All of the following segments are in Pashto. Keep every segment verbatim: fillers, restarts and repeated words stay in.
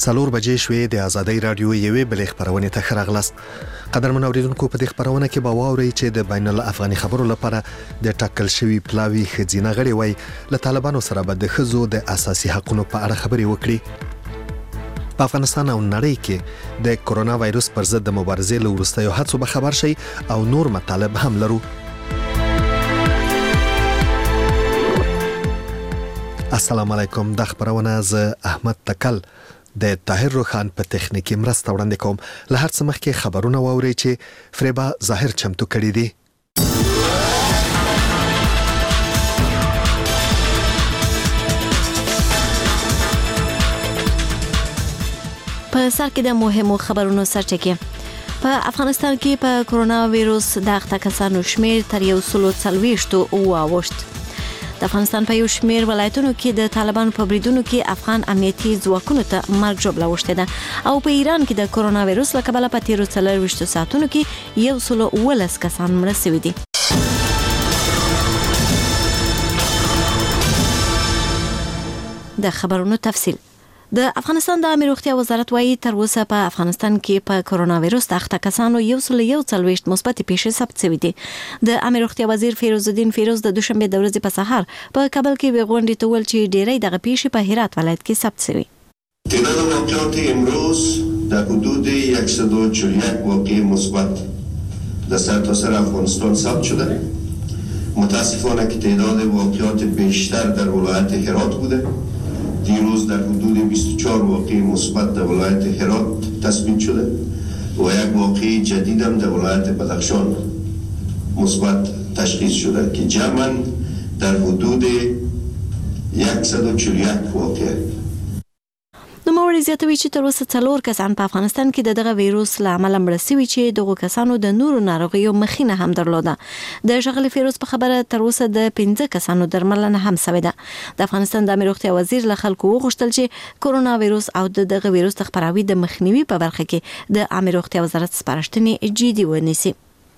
څلور بجې شوې د آزادۍ رادیو یوې بلې خبرونه ته ښه راغلاست. قدرمن اوریدونکو، په دې خبرونه کې به واورئ چې د بین الافغاني خبرو لپاره د ټاکل شوی پلاوي ښځینه غړي وای له طالبانو سره به د ښځو د اساسي حقوقو په اړه خبرې وکړي. په افغانستان او نړۍ کې د کرونا وایروس پر ضد د مبارزې له وروستیو هڅو به خبر شي او نور مطالب هم لرو. السلام علیکم. د خبرونه ز احمد تکل د طاهر روخان په تخنیکی مرسته وړاندې کوم. له هر څه مخکې خبرونه واورئ چې فریبا ظاهر چمتو کړي دي. په سر کې د مهمو خبرونو سرچکه. په افغانستان کې په کرونا وایروس د اخته کسانو شمیر تر یو سل او څلوېښت واوښت. د افغانستان په یو شمیر ولایتونو کې د طالبانو په بریدونو کې افغان امنیتي ځواکونو ته مرګ ژوبله وشته ده او په ایران کې د کرونا وایروس له کبله په تیرو څلوېښت ساعتونو کې یو سل او اوولس کسان مړه شوي دي. د خبرونو تفصیل. د افغانستان د عامه روغتیا وزارت وايي تر اوسه په افغانستان کې په کرونا وایروس د اخته کسانو یو سل یو څلوېښت مثبت پیښې ثبت شوې دي. د عامه روغتیا وزیر فیروز الدین فیروز د دوشنبه د ورځې په سهار په کابل کې وغونډې ته ول چې ډېری دغه پیښې په هرات ولایت کې ثبت شوې. تعداد واقعات امروز در حدود صد و چهل و یک واقعه مثبت در سرتاسر افغانستان ثبت شده. متاسفانه که تعداد واقعات بیشتر در ولایت هرات بوده. دیروز در حدود بیست و چهار واقعه مثبت در ولایت هرات تثبیت شده و یک واقعه جدید هم در ولایت بدخشان مثبت تشخیص شده که جمعاً در حدود صد و چهل و یک واقعه. نو موري زیاتوي چې تر اوسه څلور کسان په افغانستان کې د دغه وایروس له امله مړه شوي چې دغه کسانو د نورو ناروغیو مخینه هم درلوده. د ژغلي فیروز په خبره تر اوسه د پنځه کسانو درملنه هم شوې ده. د افغانستان د عامه روغتیا وزیر له خلکو وغوښتل چې کرونا وایروس او دغه وایروس د خپراوي د مخنیوي په برخه کې د عامه روغتیا وزارت سپارښتنې جدي ونیسي.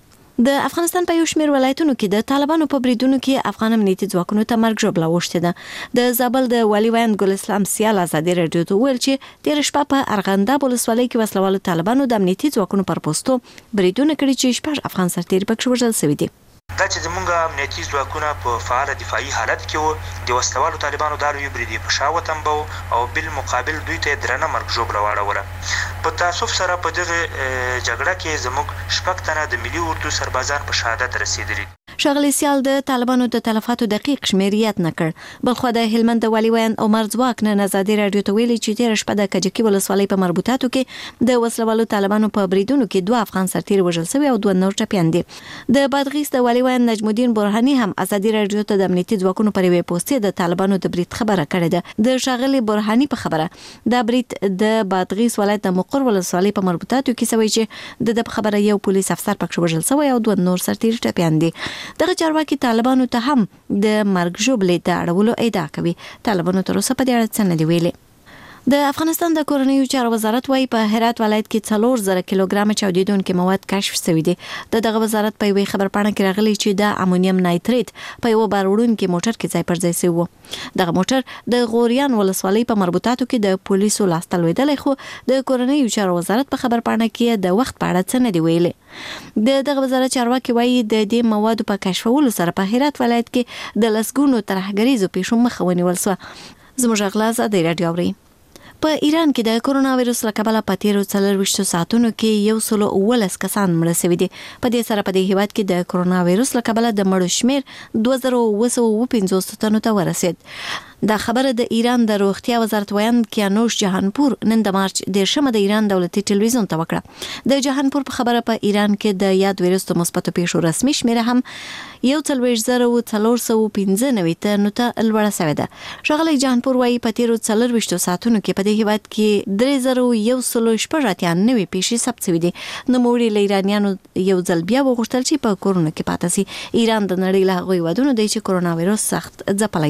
د افغانستان په یو شمیر ولایتونو کې د طالبانو په بریدونو کې افغان امنیتي ځواکونو ته مرګ ژوبله وشته ده. د زابل د والي ویاند ګل اسلام سیال ازادي رادیو ته ویل چې تیر شپه په ارغنداب ولسوالۍ کې وسلوالو طالبانو د امنیتي ځواکونو پر پوسټو بریدونه کړي چې شپږ افغان سرتیري پکې وژل شوي دي. دا چې زمونږ امنیتي ځواکونه په فعال دفاعي حالت کې وو، د وسلوالو طالبانو دا لوی برید په شا وتمبو او بل مقابل دوی ته درنه مرګ ژوبله واړوله. په تاسف سره په دغه جګړه کې زموږ شپږ تنه د ملي اردو سربازان په شهادت رسیدلي. ښاغلي سیال د طالبانو د تلفاتو دقیق شمیر یاد نه کړ. بلخو د هلمند د والي ویاند عمر ځواک نن ازادي رادیو ته ویلي چې تیر شپه د کجکي ولسوالۍ په مربوطاتو کې د وسلوالو طالبانو په بریدونو کې دوه افغان سرتیري وژل شوي او دوه نور ټپیان دي. د بادغیس د والي ویاند نجم الدین برهاني هم ازادي رادیو ته د امنیتي ځواکونو پر ویب پوسټ د طالبانو د برید خبره کړې ده. د ښاغلي برهاني په خبره دا برید د بادغیس ولایت د مقر ولسوالۍ په مربوطاتو کې شوی چې د خبره یو پولیس افسر پکښ وژل شوی او دوه نور سرتیري ټپیان دي. دغه چارواکي طالبانو ته هم د مرګ ژوبلې د اړولو ادعا کوي. طالبانو تر اوسه په دې اړه څه نه دی ویلي. د افغانستان د کورنیو چارو وزارت وايي په هرات ولایت کې څلور زره کیلوګرام چاودیدونکي مواد کشف شوي دي. د دغه وزارت په یوې خبرپاڼه کې راغلي چې د امونیم نایتریت په یو باروړونکي موټر کې ځای پر ځای شوی و. دغه موټر د غوریان ولسوالۍ په مربوطاتو کې د پولیسو لاسته لوېدلی، خو د کورنیو چارو وزارت په خبرپاڼه کې د وخت په اړه څه نه دی ویلي. د دغه وزارت چارواکي وايي د دې موادو په کشفولو سره په هرات ولایت کې د لسګونو ترهګریزو پیښو مخه ونیول شوه. زموږ غلا ازادي رادیو اوري. په ایران کې د کرونا وایروس له کبله په تیرو څلوېښتو ساعتونو کې یو سل او اوولس کسان مړه شوي دي. په دې سره په دې هیواد کې د کرونا وایروس له کبله د مړو شمیر دوه زره اوه سوه اوه پنځوس تنو ته ورسید. دا خبره د ایران د روغتیا وزارت ویاند کیانوش جهانپور نن د مارچ دیرشمه د ایران دولتي ټلویزیون ته وکړه. د جهانپور په خبره په ایران کې د یاد وایروس د مثبتو پیښو رسمي شمیره هم یو څلوېښت زره څلور سوه پنځه نوي تنو ته لوړه شوې ده. ښاغلی جهانپور وايي په تیرو څلوېښتو ساعتونو کې په دې هیواد کې درې زره یو سل شپږ اتیا نوي پیښې ثبت شوي دي. نوموړي له ایرانیانو یو ځل بیا وغوښتل چې په کورونه کې پاتې شي. ایران د نړۍ له هغو هیوادونو دی چې کرونا وایروس سخت ځپلی دی.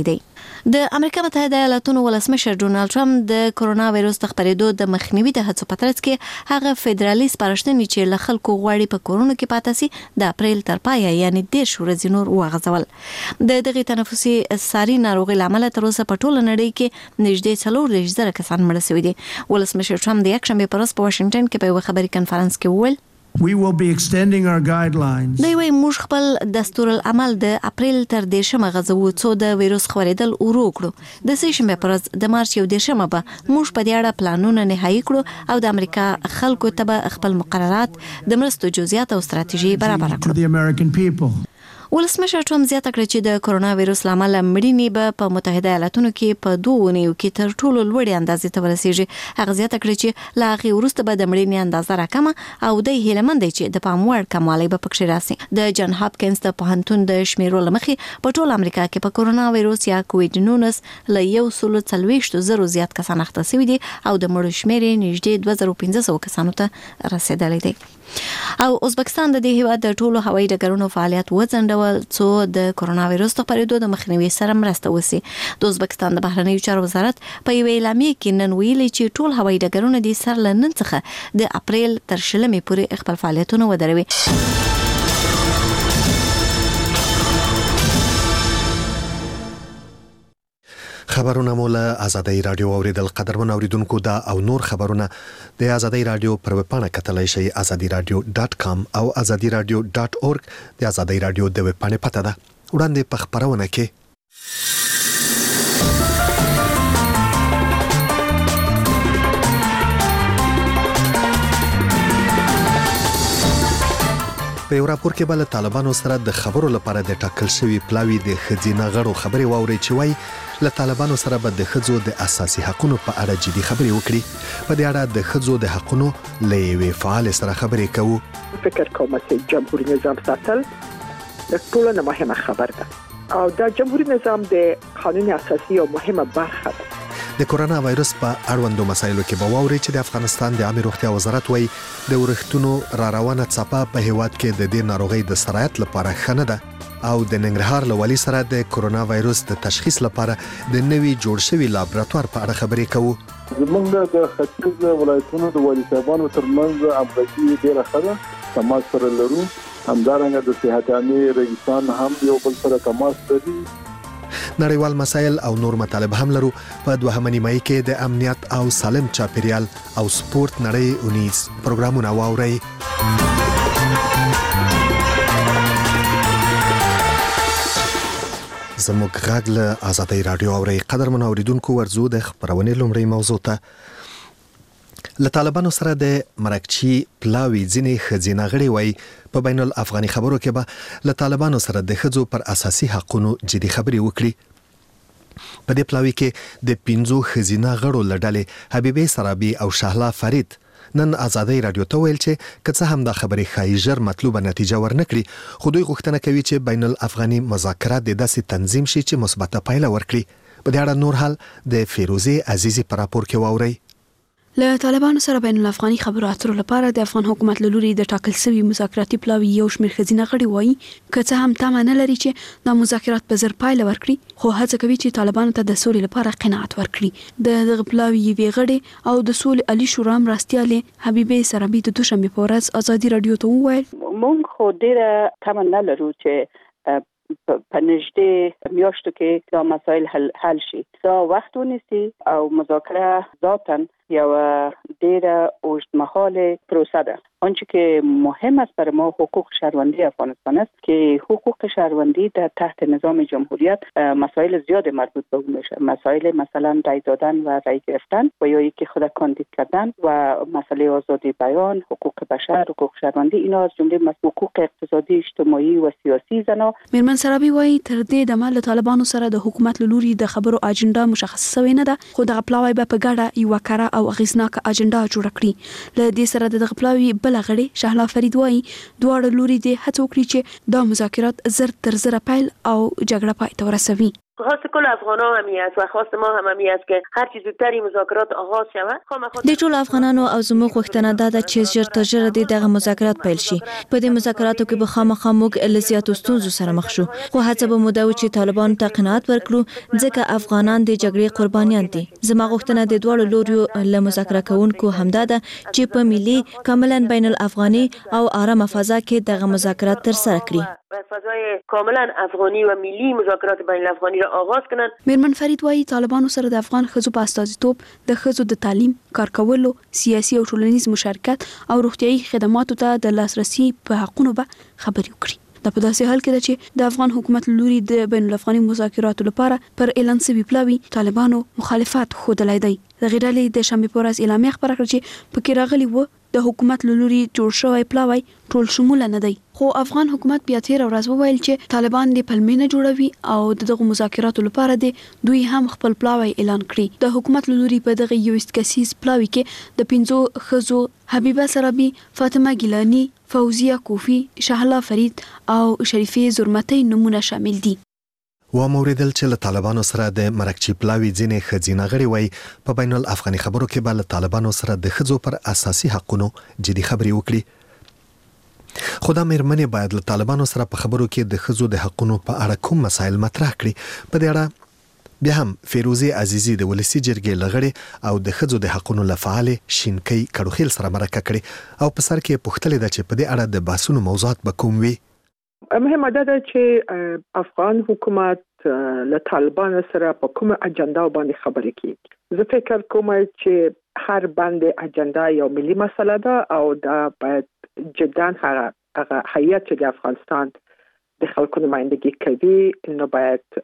د امریکا متحده ایالاتونو ولسمشر ډونالد ټرمپ د کرونا وایروس د خپرېدو د مخنیوي د هڅو په ترڅ کې هغه فدرالي سپارښتنې چې له خلکو غواړي په کرونا کې پاتې سي د اپریل تر پایه یعنی دېرش ورځې نور وغځول. د دغه تنفسي ساري ناروغي لامل تر اوسه په ټوله نړۍ کې نږدې څلور دېرش زره کسان مړه شوي دي. ولسمشر ټرمپ د یکشنبې په ورځ په واشنګټن کې په یوه خبري کنفرانس کې وویل We will be extending our guidelines. دوی وايي موږ خپل دستورالعمل د اپریل تر دیرشمه غځو څو د وایروس خورېدل ورو کړو. د سه شنبه پر ورځ د مارچ یو دیرشمه به موږ په دې اړه پلانونه نهایی کړو او د امریکا خلکو ته خپل مقررات د مرستو جزئیات او ستراتیژي برابر کړو. ولسمشر ټرمپ زیاته کړه چې د کرونا وایروس لامل مړینې به په متحده ایالاتونو کې په دوه نیو کې تر ټولو لوړې اندازې ته ورسیږي. هغه زیاته کړه چې لا هغې وروسته به د مړینې اندازه راکمه او د هیلمند دی چې د پام وړ کموالی به پکښې راسي. د جان هاپکینز د پوهنتون د شمیرو له مخې په ټول امریکا کې په کرونا وایروس یا کووید نولس له یو سل څلوېښت زرو زیات کسان اخته شوي دي او د مړو شمېر یې نږدې دوه زره پنځه سوه کسانو ته رسېدلی دی. او ازبکستان د دې هیواد د ټولو هوایي ډګرونو فعالیت وځنډول څو د کرونا وایروس د خپرېدو د مخنیوي سره مرسته وشي. د ازبکستان د بهرنیو چارو وزارت په یوې اعلامیه کې نن ویلي چې ټول هوایي ډګرونه د سر له نن څخه د اپریل تر شلمې پورې خپل فعالیتونه ودروي. خبرونه مول آزادۍ رادیو اوریدل. قدرمن اوریدونکو دا او نور خبرونه د آزادۍ رادیو پر ویب پاڼه کتلای شئ azadi radio dot com او azadi radio dot org. د آزادۍ رادیو د ویب پاڼې پته ده. وړاندې په خبرونه کې په یو راپور کې بل طالبانو سره د خبرو لپاره د ټاکل شوی پلاوی د خزینه غړو خبري واوري چې وای له طالبانو سره به د خزو د اساسي حقوقو په اړه جدي خبري وکړي. په دې اړه د خزو د حقوقو لوي فعال سره خبري کوو. فکر کوم چې جمهوریت نظام ساتل د ټولو نه مهمه خبر ده او دا جمهوریت نظام د قانون اساسي او مهمه برخه ده. د کرونا وایروس په اړوندو مسایلو کې به واوري چې د افغانستان د عامه روغتیا وزارت وایي د ورښتونو را روانه څپه په هیواد کې د دې ناروغي د سرایت لپاره خنه ده او د ننګرهار له والي سره د کرونا وایروس د تشخیص لپاره د نوي جوړ شوی لابراتوار په اړه خبرې کوو. زمونږ د ختیځ ولایتونو د والي صاحبانو ترمنځ همغږي ډېره ښه ده. تماس سره لرو. همدارنګه د صحت عامه رئیسان هم یو بل سره تماس لري. نړیوال مسایل او نور مطالب هم لرو. په دوهمه نیمایي کې د امنیت او سالم چاپیریال او سپورت نړۍ اونیز پروګرامونه واورئ. زموږ غږ له آزادۍ رادیو اورئ. قدرمن اوریدونکو ورزو د خبرونې لومړی موضوع ته. له طالبانو سره د مرکچی پلاوی ځینې خزینه غړي وای په بین الافغاني خبرو کې به له طالبانو سره د خزو پر اساسي حقوقو جدي خبري وکړي. په دې پلاوی کې د پینځو خزینه غړو لړلې حبیبي سرابي او شهلا فرید نن آزادۍ رادیو ته ویل چې کڅه هم د خبري خایجر مطلوبه نتیجه ورنکړي خو دوی غوښتنه کوي چې بین الافغاني مذاکرات د داسې تنظیم شي چې مثبته پایله ورکړي. په دې اړه نور حال د فیروزي عزیزي پر راپور کې واورئ. له طالبانو سره بین الافغاني خبرو اترو لپاره د افغان حکومت له لوري د ټاکل شوی مذاکراتي پلاوی یو شمېر خزینه غړي وایي که څه هم تمه نه لري چې د مذاکرات په زر پایله ورکړي خو هڅه کوي چې طالبانو ته د سولې لپاره قناعت ورکړي. د دغه پلاوی یوې غړي او د سولې علي شورا مرستیالې حبیبي سرابي د دوشنبه په ورځ آزادي رادیو ته وویل مونږ خو ډېره تمه نه لرو چې په نږدې میاشتو کې دا مسایل حل, حل شي. دا وخت ونیسي او مذاکره ذاتاً یو ډېره اوږدمهاله پروسه ده. آنچه که مهم است برای ما حقوق شهروندی افغانستان است که حقوق شهروندی در تحت نظام جمهوریت مسائل زیاد مربوط به اون میشه. مسائل مثلا رای دادن و رای گرفتن و یا اینکه خود کاندید کردن و مسئله آزادی بیان، حقوق بشر، حقوق شهروندی، اینا از جمله حقوق اقتصادی، اجتماعی و سیاسی زنا. میرمن سرابی وایي تر دې دمه له طالبانو سره د حکومت لوري د خبرو اجنډا مشخص شوی نه ده خو د پلاوی به په ګډه یو کړه او اغیزناک اجنډا جوړ کړي. له دې سره د پلاوی بل غړي شهلا فرید وایي دواړه لوري د هڅو کړی چې دا مذاکرات زر تر زر پیل او جګړه پای ته ورسوي. خواست کل افغان‌ها هم است و خواست ما هم است که هر چیز زودتر این مذاکرات آغاز شود. د ټولو افغانانو او زموږ غوښتنه دا ده چې ژر تر ژره د دغه مذاکرات پیل شي. په دې مذاکراتو کې به خامخا موږ له زیاتو ستونزو سره مخ شو، خو هڅه به مو دا و چې طالبانو ته قناعت ورکړو ځکه افغانان د جګړې قربانیان دي. زما غوښتنه د دواړو لوریو له مذاکره کوونکو همدا ده چې په ملي کاملا بین الافغاني او آرامه فضا کې دغه مذاکرات ترسره کړي. فضای کاملا افغانی و ملی مذاکرات بین الافغانی را آغاز کنند. میرمن فرید وايي طالبانو سره د افغان ښځو په استازیتوب د ښځو د تعلیم، کار کولو، سیاسي او ټولنیز مشارکت او روغتیايي خدماتو ته د لاسرسي په حقونو به خبرې وکړي. دا په داسې حال کې ده چې د افغان حکومت لوري د بین الافغاني مذاکراتو لپاره پر اعلان شوی پلاوی طالبانو مخالفت ښودلی دی. د غیرالي د شنبې په ورځ اعلامیه خبره کړه چې پکې راغلی و د حکومت لوري جوړ شوی پلاوی ټول شموله نه دی. خو افغان حکومت بیا تیر ورځ وویل چې طالبان د پلمې نه جوړوي او دغه مذاکراتو لپاره د دوی هم خپل پلاوی اعلان کړی. د حکومت لوري په دغه یو کسیز پلاوی کې د پنځو ښځو حبیبه سرابي، فاطمه ګیلانی، فوزیه کوفی، شهلا فرید او شریفه زرمتی نمونه شامل دي. و موریدل چې له طالبانو سره د مرکچی پلاوی ځینې ښځینه غړي وای په بین الافغاني خبرو کې به له طالبانو سره د ښځو پر اساسي حقونو جدي خبرې وکړي. خو دا مېرمنې باید له طالبانو سره په خبرو کې د ښځو د حقونو په اړه کوم مسایل مطرح کړي. په دې اړه بیا هم فیروزی عزیزی د ولسی جرګې لغړي او د ښځو د حقونو لفعال شینکی کړوخیل سره مرکه کړي او په سر کې پوښتنه ده چې په دې اړه د باسونو موضوعات به کوم وي. مهمه ده چې افغان حکومت له طالبان سره په کومه اجنډا باندې خبرې کوي. زه فکر کوم چې هر باندې اجنډا یو ملي مسله ده او دا باید جدا هغه هغه هیئت چې د افغانستان د خلکو نمائندګي کوي نو باید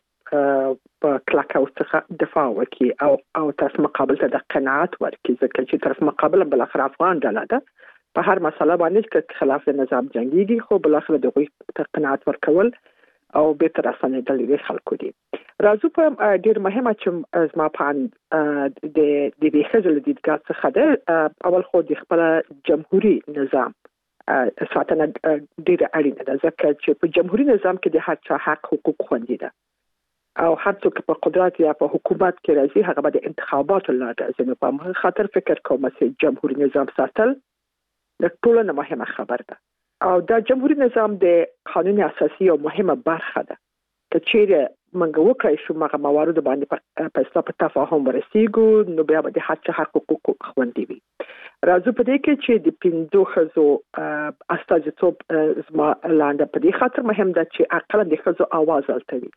په کلکه ورڅخه دفاع وکړي او او طرف مقابل ته د قناعت ورکړي ځکه چې طرف مقابل بل اخر افغان ډله ده. په هر مسله باندې چې خلاف نظام جنگيږي خو بل اخر د غوښتنې قناعت ورکول او به تر اسانه دلې خلکو دي. راځو په ډیر مهمه چې زما په د د بهخزل د دیدګاه څخه ده اول خو د خپل جمهوریت نظام ساتنه ډیر اړینه ده ځکه چې په جمهوریت نظام کې د هر چا حق حقوق خوندي ده او هر څوک په قدرت یا په حکومت کې راځي هغه به د انتخاباتو لاره ځنه په مخ خاطر فکر کوم چې جمهوریت نظام ساتل د ټولو نه مهمه خبر ده او دا جمهوریت نظام د قانون اساسي او مهمه برخه ده. که چیرې موږ وکړای شو مغه موارد باندې په اساس په تفاهم ورسیږو نو بیا به د هر چا حق حقوق خوندي وي. راځو په دې کې چې د پنځو ښځو استازیتوب زما لاندې په دې خاطر مهم ده چې اقل د ښځو आवाज التوي.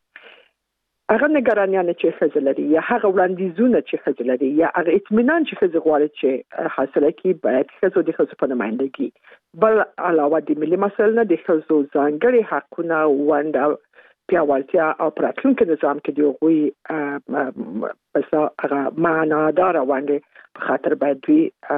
هغه نگرانیان چې ښځې لري یا هغه وړاندیزونه چې ښځې لري یا هغه اطمینان چې ښځې غواړي چې حاصله کړي باید ښځو د ښځو په نمائندګي بل علاوه د ملي مسایل نه د ښځو ځانګړي حقونه ونده پیاوړتیا او پراتلونکو نظام کې دی غوي پس هغه معنادار ونده په خاطر باید دوی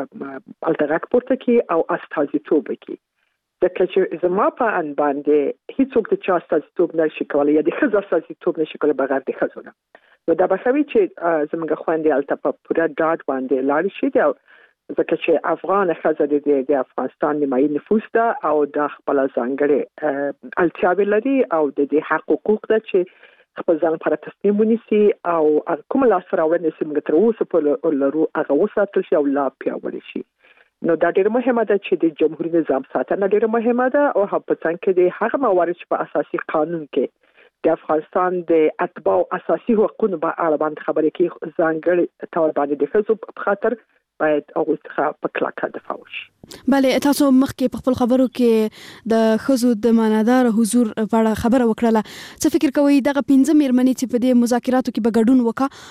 التغاک پورته کړي او استازیتوب وکړي. ځکه چې زما په ان باندې هیڅوک د چا استازیتوب نشي کولای یا د ښځو استازیتوب نشي کولای بغیر د ښځو نه. نو دا به ښوي چې زموږ خويندې الته په پوره ډاډ باندې لاړ شي ځکه چې افغان ښځه د افغانستان نیمایي نفوس ده او د خپل ځانګړي اړتیاوې لري او د دې حق حقوق ده چې خپل ځان پر تصمیم ونیسي او کوم لاسراوړنې چې موږ تر اوسه په لرو هغه وساتل شي او لا پیاوړی شي. نو دا ډیره مهمه ده چې د جمهوریت نظام ساتنه ډیره مهمه ده او هم په څنګه کې د هغه موارد په اساسي قانون کې د افغانستان د اتباع اساسي حقوقو په اړه باندې خبرې کې ځانګړي تور باندې د ښځو په خاطر باید هغه څخه په کلکه دفاع وشي. بله تاسو مخکې په خپل خبرو کې د ښځو د معنادار حضور په اړه خبره وکړه. څه فکر کوئ دغه پنځه مېرمنې چې په دې مذاکراتو کې به ګډون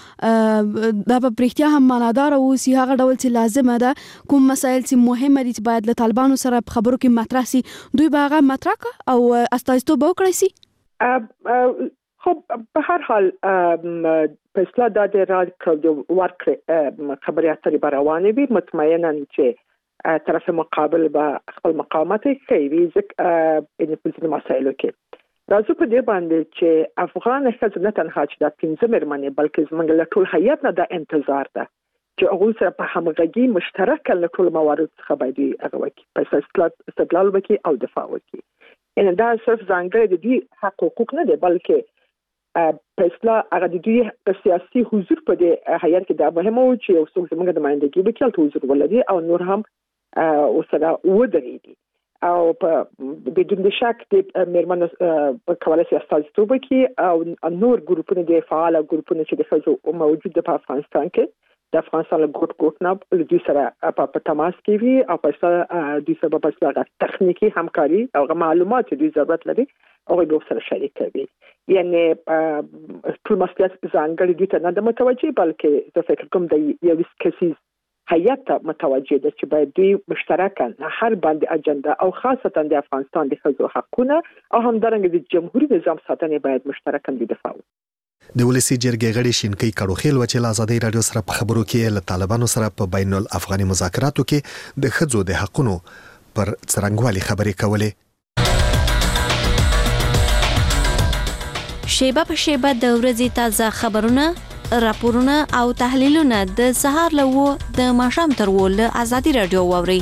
وکړه دا په پرختیا هم معنادار او سی هغه ډول چې لازمه ده کوم مسایل چې مهمه دي چې باید له طالبانو سره په خبرو کې مطرح شي دوی به هغه مطرح او استازیتوب وکړي شي؟ خب به هر حال په اصطلاح د راد کړو ورکړه خبري اترې روانې وي مطمئنا چې طرف مقابل به خپل مقاومت کوي ځکه په دې مسایلو کې راځو په دې باندې چې افغان ښځې نه تنها چې د پنځه مېرمنې بلکې زموږ له ټول هیئت نه د انتظار ده چې هغه سره په همغږي مشترک له ټول موارد څخه باید هغه وکړي په اصطلاح استدلال وکړي او دفاع وکړي. ان دا صرف ځانګړي د دې حق حقوق نه دي بلکې فیصله هغه د دوی سیاسي حضور په دې هیئت کې د مهمه و چې یو څوک زموږ د مایندګي به کېل حضور ولري او نور هم وسره ودرېږي او په بدون شک د میرمنو په کولای شي استازیتوب وکړي او نور ګروپونه د فعال ګروپونه چې د ښځو موجود په افغانستان کې د افغانستان له ګوټ ګوټ نه د دوی سره په تماس کې وي او په دوی سره په څیر تخنیکی همکاري او معلومات دوی ضرورت لري او به سره شریک کوي یعنی ټول مسئولیت ځانګړي دوی ته نه د متوجي بلکې زه فکر کوم د یو کسیز هیئت متوجه ده چې باید دوی مشترکاً هر باندې اجنډا او خاصتا د افغانستان د ښځو حقونه او همدارنګه د جمهوریت نظام ساتنې باید مشترکاً دفاع وکړي. د ولسی جرګې غړي شینکی کړوخیل و چې آزادۍ رادیو سره په خبرو کې له طالبانو سره په بین الافغاني مذاکراتو کې د ښځو د حقونو پر څرنګوالي خبرې کولې. شیبه په شیبه د ورځې تازه خبرونه، راپورونه او تحلیلونه د سهار له و د ماښام تر و له آزادۍ رادیو واوري.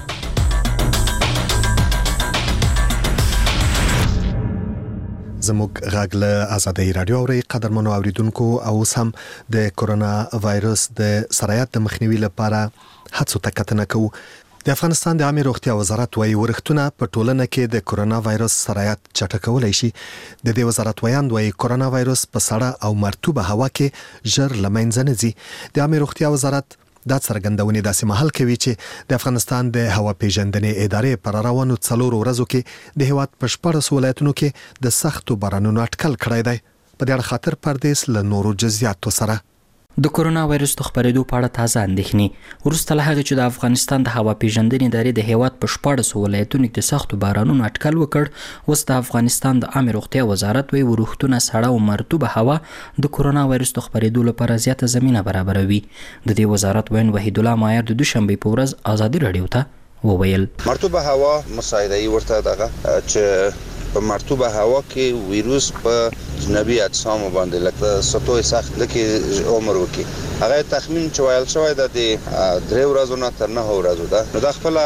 زموږ غږ له آزادۍ رادیو اوري. قدرمنو اوریدونکو او سم د کورونا وایرس د سرایت د مخنیوي لپاره هڅو ته کتنه کوو. د افغانستان د عامه روغتیا وزارت وايي ورښتونه په ټولنه کې د کورونا وایرس سرایت چټکولای شي. د دې وزارت وایاند وايي کورونا وایرس په سړه او مرطوبه هوا کې ژر لمنځه نه ځي. د عامه روغتیا وزارت دا څرګندونه داسې مهال کوي چې د افغانستان د هوا پیژندنې ادارې پر روانو څلورو ورځو کې د هیواد په شپږ ولایتونو کې د سختو بارانونو اټکل کړی دی. په دې اړه خاطر پردیس له نورو جزئیاتو سره د کورونا وایرس د خپرېدو په اړه تازه اندېښنې وروسته له هغې چې د افغانستان د هوا پیژندنې ادارې د هیواد په شپاړسو ولایتونو کې د سختو بارانونو اټکل وکړ، اوس د افغانستان د عامه روغتیا وزارت وايي ورښتونه سړه او مرطوبه هوا د کورونا وایرس د خپرېدو لپاره زیاته زمینه برابروي. د دې وزارت وایي وحید الله مایر د دوشنبې په ورځ آزادۍ رادیو ته وویل مرطوبه هوا مساعده ورته دغه چې په مرطوبه هوا کې ویروس په جنبي اجسام باندې لکه سطوي سخت لکه عمر وکي هغه تخمین چې ویل شوی د درې ورځې نه تر نه ورځې ده نو د خپل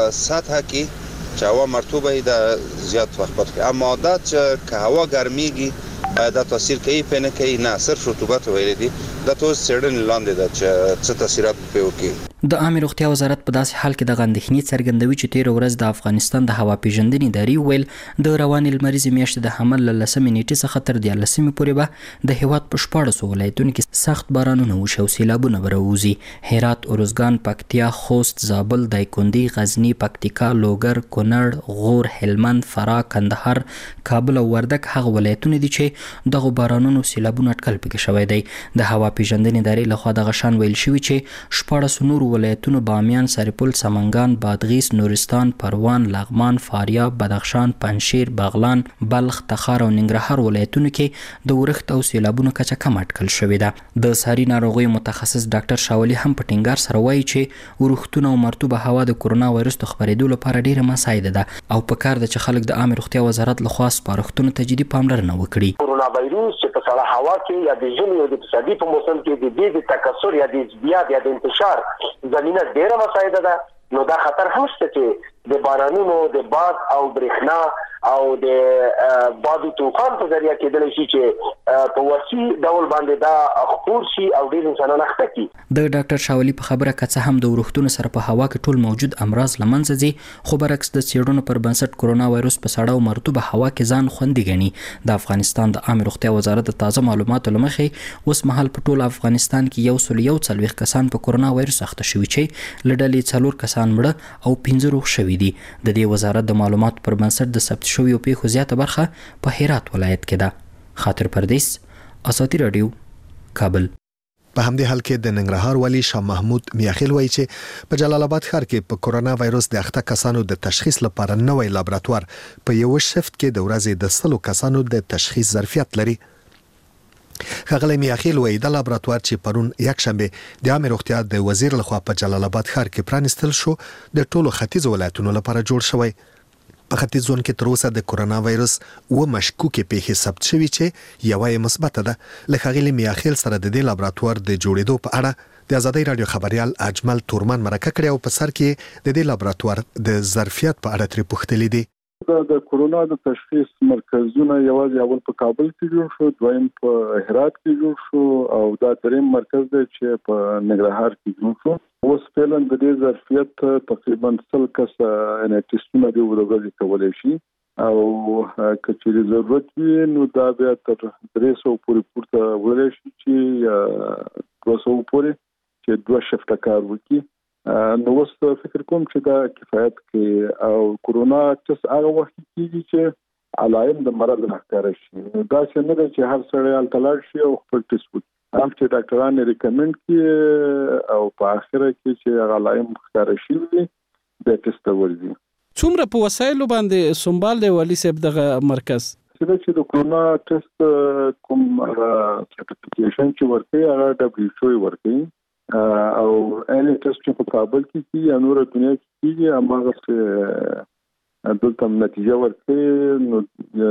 سطح کې چې هوا مرطوبه د زیات وخت پاتې اما دا چې هوا ګرميږي دا تاثیر کوي په نه کوي نه صرف رطوبت ویل دي دا ټول سړن لاندې ده چې څه تاثیرات په وکي. د عامه روغتیا وزارت په داسې حال کې د غندښنې څرګندوي چې تیر ورځ د افغانستان د هوا پیژندنې ادارې ویل د روانې لمریزې میاشتې د حمل له لسمې نیټې څخه تر دیارلسمې پورې به د هیواد په شپاړسو ولایتونو کې سخت بارانونه وشي او سیلابونه به راوځي. هرات، ارزګان، پکتیا، خوست، زابل، دایکنډي، غزني، پکتیکا، لوګر، کونړ، غور، هلمند، فراه، کندهار، کابل او وردګ هغه ولایتونه دي چې دغه بارانونو سیلابونه اټکل پکې شوی دی. د هوا پیژندنې ادارې لخوا دغه شان ویل شوي چې شپاړس نور ولایتونو بامیان، سرپل، سمنګان، بادغیس، نورستان، پروان، لغمان، فاریاب، بدخشان، پنجشیر، بغلان، بلخ، تخار او ننګرهار ولایتونو کې د ورښت او سیلابونو کچه کم اټکل شوې ده. د ساري ناروغیو متخصص ډاکټر شاولي هم په ټینګار سره وایي چې ورښتونه او مرطوبه هوا د کورونا وایرس د خپرېدو لپاره ډیره مساعده ده او په کار ده چې خلک د عامه روغتیا وزارت لخوا سپارښتنو ته جدي پاملرنه وکړي. کورونا وایرس چې په سړه هوا کې یا د ژمي او د پسرلي په موسم کې د دې د تکثر یا د زیات یا د انتشار زمينه ډیره مساعده ده نو دا خطر هم شته چې د بارانونو د باد او برېښنا او د باد او طوفان په ذریعہ کېدل شي چې په وسی ډول باندې دا خپور شي او ډېر انسانان اخته کی. د ډاکټر شاولي په خبره کڅه هم د ورښتونو سره په هوا کې ټول موجود امراض لمنځه ځي خو برعکس د څېړنو پر بنسټ کورونا وایرس په سړه او مرطوبه هوا کې ځان خوندي ګڼي. د افغانستان د عامه روغتیا وزارت د تازه معلوماتو لمخې اوس مهال په ټول افغانستان کې یو سل یو څلوېښت کسان په کورونا وایرس اخته شوي چې له ډلې څلور کسان مړه او پنځه روغ شوي دي. د دې وزارت د معلوماتو پر بنسټ د ثبت شویو پیښو زیاته برخه په هرات ولایت کې ده. خاطر پردیس، آزادۍ رادیو، کابل. په همدې حال کې د ننګرهار والی شاه محمود میاخیل وایي چې په جلال آباد ښار کې په کورونا وایرس د اخته کسانو د تشخیص لپاره نوې لابراتوار په یو شفت کې د ورځې د سلو کسانو د تشخیص ظرفیت لري. ښاغلی میاخیل وایي د لابراتوار چې پرون یک شنبه د عامه روغتیا د وزیر لخوا په جلال آباد ښار کې پرانستل شو د ټولو ختیځو ولایتونو لپاره جوړ شوی. په ختیځ زون کې تر اوسه د کورونا وایرس و مشکوکې پیښې ثبت شوي چې یوه یې مثبته ده. له ښاغلي میاخیل سره د دې لابراتوار د جوړېدو په اړه د آزادۍ رادیو خبريال اجمل تورمان مرکه کړې او په سر کې د دې لابراتوار د ظرفیت په اړه ترې پوښتلې دي. د کورونا د تشخیص مرکزونه یوازې اول په کابل کې جوړ شو، دویم په هرات کې جوړ شو او دا دریم مرکز دی چې په ننګرهار کې جوړ شو. اوس فعلا د دې ظرفیت تقریبا سل کسه ټیسټونه دی ورغلي کولای شي او کچېرې ضرورت وي نو دا بیا تر درې سوه پورې پورته وړلی شي چې دوه سوه پورې چې دوه شفته کار وکړي. نو اوس فکر کوم چې دا کفایت کوي او کورونا ټیسټ هغه وخت کېږي چې علائم د مرض راښکاره شي. دا چې نه ده چې هر سړی هلته لاړ شي او خپل ټیسټ وکړي، هم چې ډاکټران یې ریکمنډ کړي او په اخره کې چې هغه علائم ښکاره شي د ټیسټ ته ورځي. څومره په وسایلو باندې سنبال دی والي صاحب دغه مرکز؟ چې د کورونا ټیسټ کوم سرټیفیکیشن چې ورکوي هغه ډبلیو ایچ او ورکوي او اني ټیسټ چې په کابل کې کیږي او نور دنیا کې کیږي هغه دلته نتیجه ورکوي. نو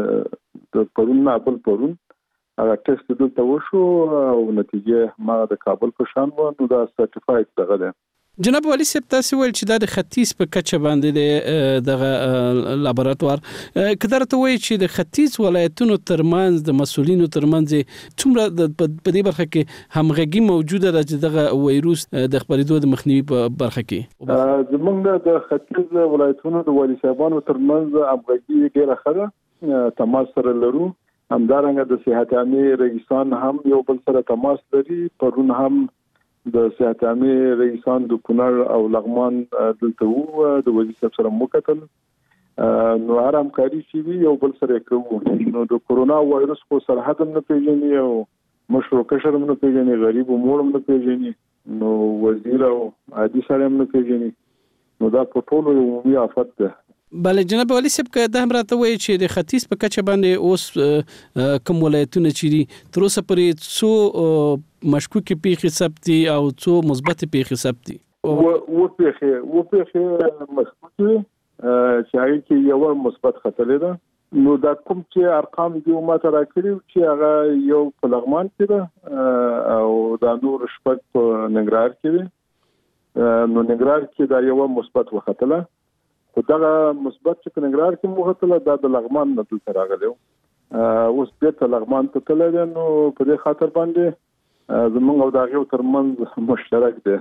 د پرون نه بل پرون هغه ټیسټ دلته وشو او نتیجه ما د کابل په شان و، نو دا سرټیفاید دغه ده. جناب والي صاحب تاسو ویل چې دا د ختیځ په کچه باندې دغه لابراتوار کدر ته وایي چې د ختیځ ولایتونو ترمنځ د مسولینو ترمنځ څومره په دې برخه کې همغږي موجوده ده چې دغه وایروس د خپرېدو د مخنیوي په برخه کې؟ زمونږ د ختیځ ولایتونو د والي صاحبانو ترمنځ همغږي ډېره ښه ده، تماس سره لرو. همدارنګه د صحت عامې رئیسان هم یو بل سره تماس لري. پرون هم د صحت عامې رئیسان د کونړ او لغمان دلته وو، د وزیر صاحب سره مو کتل، نو هر همکاري چې وي یو بل سره کوو. نو د کورونا وایرس خو سرحد هم نه پیژني او مشر او کشر هم نه پیژني، غریب او موړ هم نه پیژني، نو وزیر او عادي سړی هم نه پیژني، نو دا په ټولو یو عمومي آفت ده. بله جناب والي صاحب که دا هم راته وایي چې د ختیځ په کچه باندې اوس کوم ولایتونه چې دي تر اوسه پورې څو مشکوکې پیښې ثبت دي او څو مثبتې پیښې ثبت دي؟ اووه پیښې اووه پیښې مشکوکې چې هغې کې یوه مثبت ختلې ده. نو دا کوم چې ارقام دي ما ته راکړي چې هغه یو په لغمان کې ده او دا نور شپږ په ننګرهار کې دي. نو ننګرهار کې دا یوه مثبت وختله، خو دغه مثبت چې په ننګرهار کې مو وختله دا د لغمان نه دلته راغلی و، اوس بېرته لغمان ته تللی دی. نو په دې خاطر باندې زمونږ او د هغې ترمنځ مشترک دی.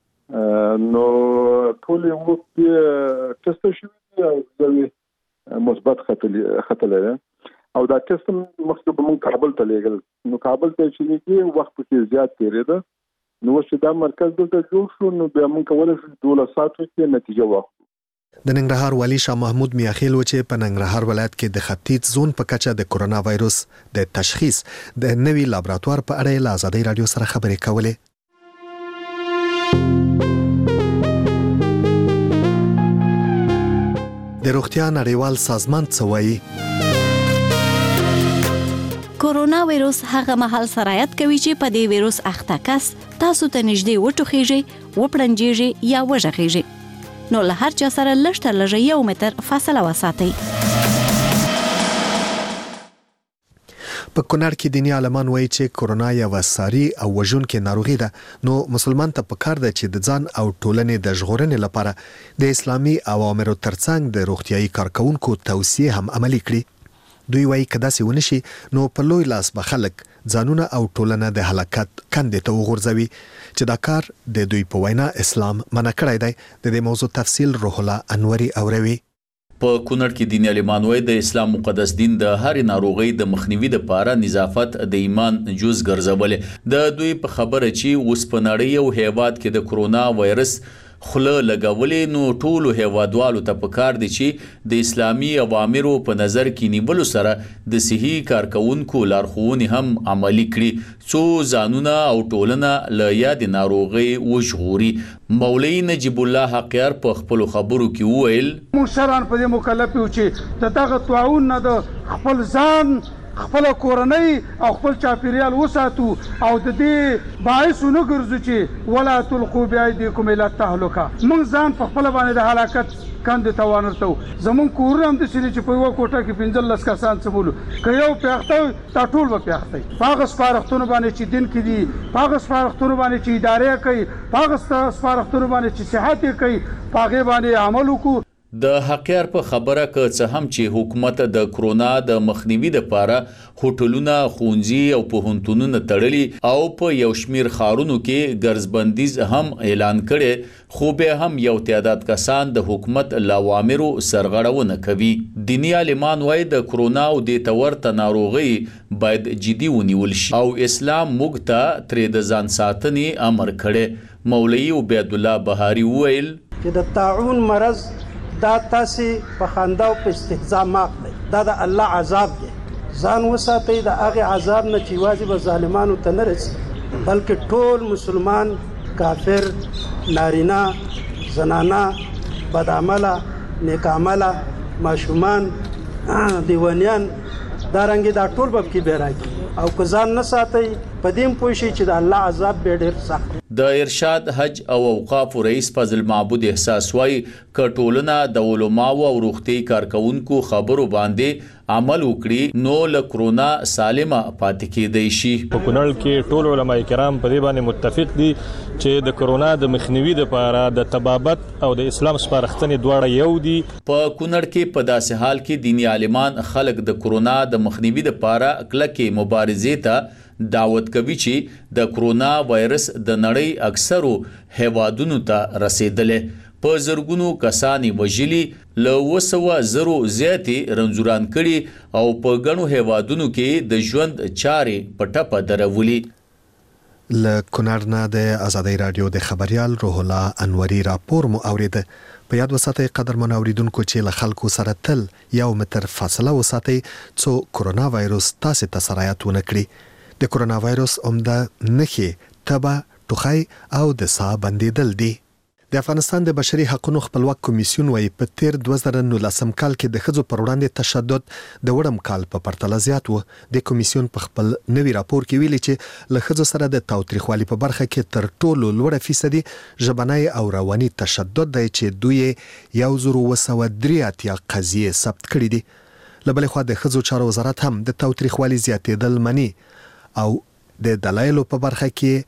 نو ټول یې اوس ټسټه شوي دي او زه مثبت ختلی دی او دا ټسټ هم مخکې به مونږ کابل ته لېږل. نو کابل ته چې لېږي وخت پکې زیات تېرېده. نو اوس چې دا مرکز دلته جوړ شو نو بیا مونږ کولی شو دولس ساعتو کې نتیجه واخلو. د ننګرهار والي شاه محمود میاخیل و چې په ننګرهار ولایت کې د ختیځ زون په کچه د کورونا وایروس د تشخیص د نوي لابراتوار په اړه له آزادۍ رادیو سره خبرې کولې. د روغتیا نړیوال سازمان څه وایي؟ کورونا وایروس هغه مهال سرایت کوي چې په دې وایروس اخته کس تاسو ته نږدې وټوخیږي، وپړنجیږي یا وژغیږي. نو له هر چا سره لږ تر لږه یو متر فاصله وساتئ. په کونړ کې دیني عالمان وایي چې کورونا یوه ساري او وژونکې ناروغي ده، نو مسلمان ته پکار ده چې د ځان او ټولنې د ژغورنې لپاره د اسلامي اوامرو ترڅنګ د روغتیايي کارکونکو توصیې هم عملي کړي. دوی وایي که داسې ونه شي نو په لوی لاس به خلک ځانونه او ټولنه د هلاکت کندې ته وغورځوي چې دا کار د دوی په وینا اسلام منع کړی دی. د دې موضوع تفصیل روح الله انوري اوروي. په کونړ کې دیني عالمان وایي د اسلام مقدس دین د هرې ناروغۍ د مخنیوي لپاره نظافت د ایمان جز ګرځولې. د دوی په خبره چې اوس په نړۍ او هیواد کې د کورونا وایرس خوله لګولې، نو ټولو هیوادوالو ته پکار دي چې د اسلامي اوامرو په نظر کې نیولو سره د صحي کارکونکو لارښوونې هم عملي کړي څو ځانونه او ټولنه له یادې ناروغۍ وژغوري. مولوي نجیب الله حقیار په خپلو خبرو کې وویل موږ شرعاً په دې مکلف یو چې د دغه طاعون نه د خپل ځان، خپل کورنۍ او خپل چاپیریال وساتو او د دې باعث نه ګرځو چې ولا تلقوا بأيديكم إلى التهلكة. موږ ځان په خپل باندې د هلاکت کندې ته وانرتو. زمون کورونه هم داسې دي چې په یوه کوټه کې پنځلس کسان څمولو، که یو پیاخته وي دا ټول به پیاخته وي. په هغه سپارښتنو باندې چې دین کې دي، په هغه سپارښتنو باندې چې ادارې کوي، په هغه سپارښتنو باندې چې صحت یې کوي، په هغې باندې عمل وکړو. د حقیار په خبره که څه هم چې حکومت د کرونا د مخنیوي لپاره هوټلونه، ښوونځي او پوهنتونونه تړلي او په یو شمیر ښارونو کې ګرځبندیز هم اعلان کړي، خو بیا هم یو تعداد کسان د حکومت له اوامرو سرغړونه کوي. دیني عالمان وایي د کرونا او د تورته ناروغي باید جدي ونیول شي او اسلام موږ ته ترې د ځان ساتنې امر کړي. مولوي عبید الله بهاري وویل چې د طاعون مرض دا تاسې په خندا او په استهزاء ماخ دی، دا د الله عذاب دی. ځان وساتئ د هغې عذاب نه چې یوازې به ظالمانو ته نه رسي، بلکې ټول مسلمان، کافر، نارینه، زنانه، بدعمله، نیکعمله، ماشومان، دیوانیان، دا رنګې دا ټول به پکې بیا راځي او که ځان نه ساتئ په دې هم پوه شئ چې د الله عذاب بیا ډېر سخت دی. د ارشاد حج او اوقاف رئیس فضل معبود احساس وایي که ټولنه د علماو او روغتي کارکونکو خبرو باندې عمل وکړي نو له کرونا سالمه پاتې کېدای شي. په کونړ کې ټول علما کرام په دې باندې متفق دي چې د کرونا د مخنیوي لپاره د طبابت او د اسلام سپارښتنې دواړه یو دي. په کونړ کې په داسې حال کې دیني عالمان خلک د کرونا د مخنیوي لپاره کلکې مبارزې ته دعوت کوي چې د کرونا وایرس د نړۍ اکثرو هیوادونو ته رسیدلې. په زرګونو کسانی وژلي، له وسوه زرو زیاتې رنځوران کړي او په ګڼو هیوادونو کې د ژوند چارې په ټپه درولي. له کونړ نه د آزادۍ رادیو د خبريال روح الله انوري راپور مو اوریده. په یاد وساتئ قدرمن اوریدونکو چې له خلکو سره تل یو متر فاصله وساتئ څو کرونا وایرس تاسو ته سرایت ونه کړي. د کرونا وایرس عمده نښې تبه، ټوخی او د ساه بندیدل دي. د افغانستان د بشري حقوقو خپلواک کمیسیون وايي په تیر دوه زره نولسم کال کې د ښځو پر وړاندې تشدد د وړم کال په پرتله زیات و. د کمیسیون په خپل نوي راپور کې ویلي چې له ښځو سره د تاوتریخوالي په برخه کې تر ټولو لوړه فیصدي ژبنی او رواني تشدد دی چې دوی یو زر اوه سوه درې اتیا قضیې ثبت کړي دي. له بلې خوا د ښځو چارو وزارت هم د تاوتریخوالي زیاتېدل مني او د دلایلو په برخه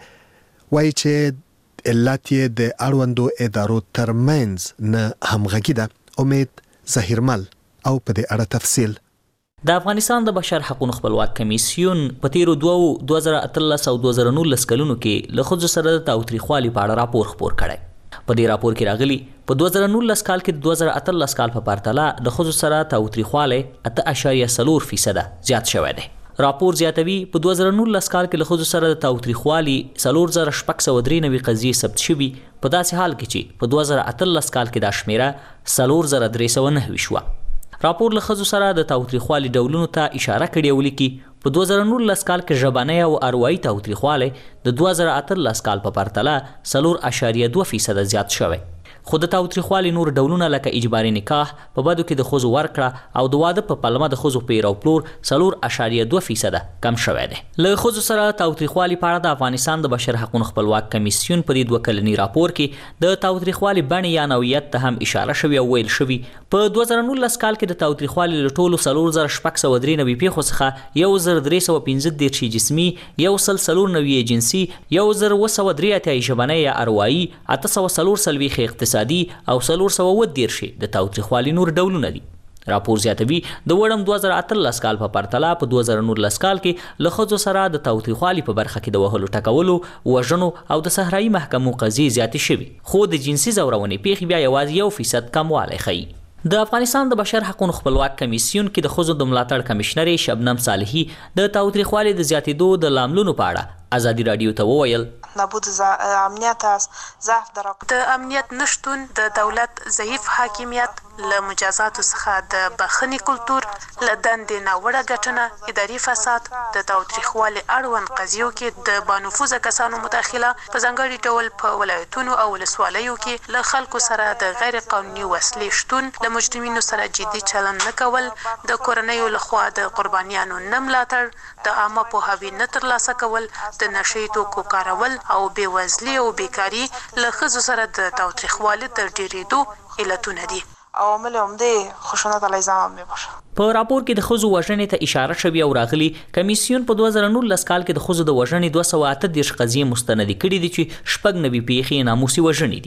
کې وایي چې علت یې د اړوندو ادارو ترمنځ نه همغږي ده. امید ظهیرمل او په دې اړه تفصیل. د افغانستان د بشر حقوقو خپلواک کمیسیون په تیرو دوه دوه زره اتلس او دوه زره نولس کلونو کې له ښځو سره د تاوتریخوالي په اړه راپور خپور کړی. په دې راپور کې راغلي په دوه زره نولس کال کې دوه زره اتلس کال په پرتله د ښځو سره تاوتریخوالی اته اعشاریه څلور فیصده زیات شوی دی. راپور زیاتوي په دوه زره نولس کال کې له ښځو سره د تاوتریخوالي څلور زره شپږ سوه درې نوي قضیې ثبت شوي، په داسې حال کې چې په دوه زره اتلس کال کې دا شمیره څلور زره درې سوه نهه شوه. راپور له ښځو سره د تاوتریخوالي ډولونو ته اشاره کړې او لیکي په دوه زره نولس کال کې ژبنی او اروايي تاوتریخوالی د دوه زره اتلس کال په پرتله څلور اعشاریه دوه فیصده زیات شوی. خو د تاوتریخوالي نور ډولونه لکه اجباري نکاح، په بدو کې د ښځو ورکړه او د واده په پلمه د ښځو پیر او پلور څلور اعشاریه دوه فیصده کم شوی دی. له ښځو سره تاوتریخوالي په اړه د افغانستان د بشر حقوقو خپلواک کمیسیون په دې دوه کلني راپور کې د تاوتریخوالي بڼې یا نوعیت ته هم اشاره شوې او ویل شوي په دوه زره نولس کال کې د تاوتریخوالي له ټولو څلور زره شپږ سوه درې نوي پیښو څخه یو زر درې سوه پنځه دېرش جسمي، یو سل څلور نوي جنسي، یو زر اوه سوه درې اتیا ژبنی یا اروايي، اته سوه څلور څلوېښت اقتصادي او څلور سوه اووه دېرش د تاوتریخوالي نور ډولونه دي. راپور زیاتوي د وړم دوه زره اتلس کال په پرتله په دوه زره نولس کال کې له ښځو سره د تاوتریخوالي په برخه کې د وهلو ټکولو، وژنو او د صحرایي محکمو قضیې زیاتې شوي، خو د جنسي ځورونې پیښې بیا یوازې یو فیصد کموالی ښیي. د افغانستان د بشر حقوقو خپلواک کمیسیون کې د ښځو د ملاتړ کمشنرې شبنم صالحي د تاوتریخوالي د زیاتېدو د لاملونو په اړه آزادي رادیو ته وویل نبود امنیت است، ضعف در د امنیت نشتون، د دولت ضعیف حاکمیت، له مجازاتو څخه د بخښنې کلتور، له دندې ناوړه ګټنه، اداري فساد، د تاوتریخوالي اړوند قضیو کې د بانفوذه کسانو مداخله، په ځانګړي ډول په ولایتونو او ولسوالیو کې له خلکو سره د غیر قانوني وسلې شتون، له مجرمینو سره جدي چلند نه کول، د کورنیو لخوا د قربانیانو نه ملاتړ، د عامه پوهاوي نه ترلاسه کول، د نشهیي توکو کارول او بېوزلي او بیکاري له ښځو سره د تاوتریخوالي تر ډېرېدو علتونه دي. عوامل عمده خشونت علیه زنان میباشه. په راپور کې د ښځو وژنې ته اشاره شوې او راغلي کمیسیون په دوه زره نولس کال کې د ښځو د وژنې دوه سوه اته دېرش قضیې مستندې کړي دي چې شپږ نوي پیښې ناموسي وژنې دي.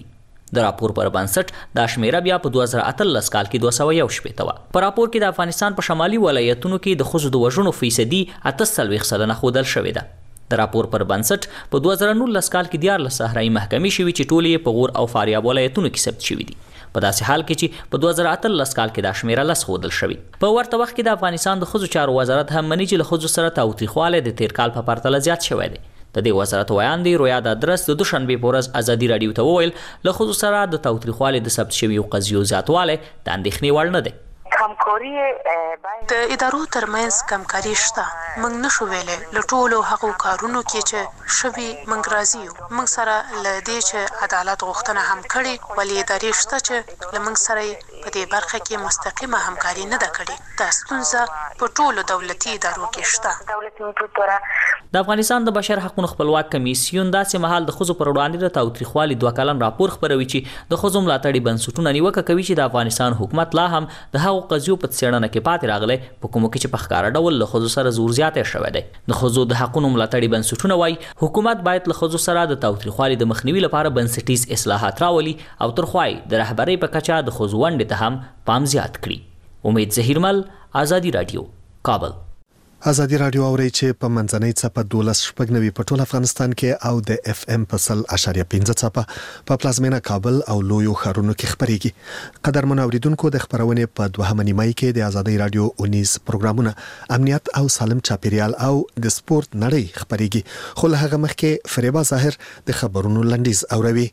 د راپور پر بنسټ دا شمیره بیا په دوه زره اتلس کال کې دوه سوه یو شپېته وه. په راپور کې د افغانستان په شمالي ولایتونو کې د ښځو د وژنو فیصدي اته څلوېښت سلنه ښودل شوې ده. د راپور پر بنسټ په دوه زره نولس کال کې دیارلس صحرایي محکمې شوي چې ټولې یې په غور او فاریاب ولایتونو کې ثبت شوي دي. په داسې حال کې چې په دوه زره اتلس کال کې دا شمیره لس ښودل شوې. په ورته وخت کې د افغانستان د ښځو چارو وزارت هم مني چې له ښځو سره تاوتریخوالی د تیر کال په پرتله زیات شوی دی. د دې وزارت ویان دی رویا د ادرس د دوشنبې په ورځ ازادي راډیو ته وویل له ښځو سره د تاوتریخوالي د ثبت شویو قضیو زیاتوالی د اندېښنې وړ نه دی. همکاري د ادارو ترمنځ کمکاري شته. موږ نشو ویلی له ټولو هغو کارونو کې چې شوي موږ راضي یو. موږ سره له دې چې عدالت غوښتنه هم کړې، ولې ادارې شته چې له موږ سره په دې برخه کې مستقیمه همکاري نه ده کړې. دا ستونزه په ټولو دولتي ادارو کې شته. د افغانستان د بشر حقوقو خپلواک کمیسیون داسې مهال د ښځو پر وړاندې د تاوتریخوالي دوه کلن راپور خپروي چې د ښځو ملاتړي بنسټونه نیوکه کوي چې د افغانستان حکومت لا هم د هغو قضیو په څېړنه کې پاتې راغلی په کومو کې چې په ښکاره ډول له ښځو سره زور زیاتی شوی دی. د ښځو د حقونو ملاتړي بنسټونه وایي حکومت باید له ښځو سره د تاوتریخوالي د مخنیوي لپاره بنسټیز اصلاحات راولي او تر خوا یې د رهبرۍ په کچه د ښځو ونډې ته هم پام زیات کړي. امید زهیرمل، ازادي راډیو، کابل. ازادي راډیو اوري چې په منځنۍ څپه دولس شپږ نوي په ټول افغانستان کې او د اف ام په سل اشاریه پنځه څپه په پلازمینه کابل او لویو ښارونو کې خبريږي. قدرمن اوریدونکو د خبرونې په دوهمه نیمه کې د ازادي راډیو اونیز پروګرامونه امنیت او سالم چاپیریال او د سپورت نړۍ خبريږي. خو له هغه مخکې فریبا ظاهر د خبرونو لنډیز اوروي.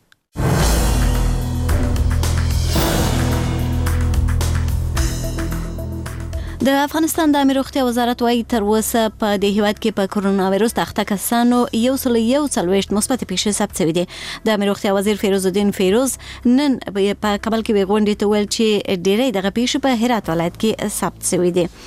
د افغانستان د امیر روغتیا وزارت وايي تر اوسه په دې هیواد کې په کرونا وایروس اخته کسانو یو سل یو څلوېښت مثبت پیښې ثبت شوې دي. د امیر روغتیا وزیر فیروز الدین فیروز نن په کابل کې غونډې ته ویل چې ډېرې دغه پیښې په هرات ولایت کې ثبت شوې دي.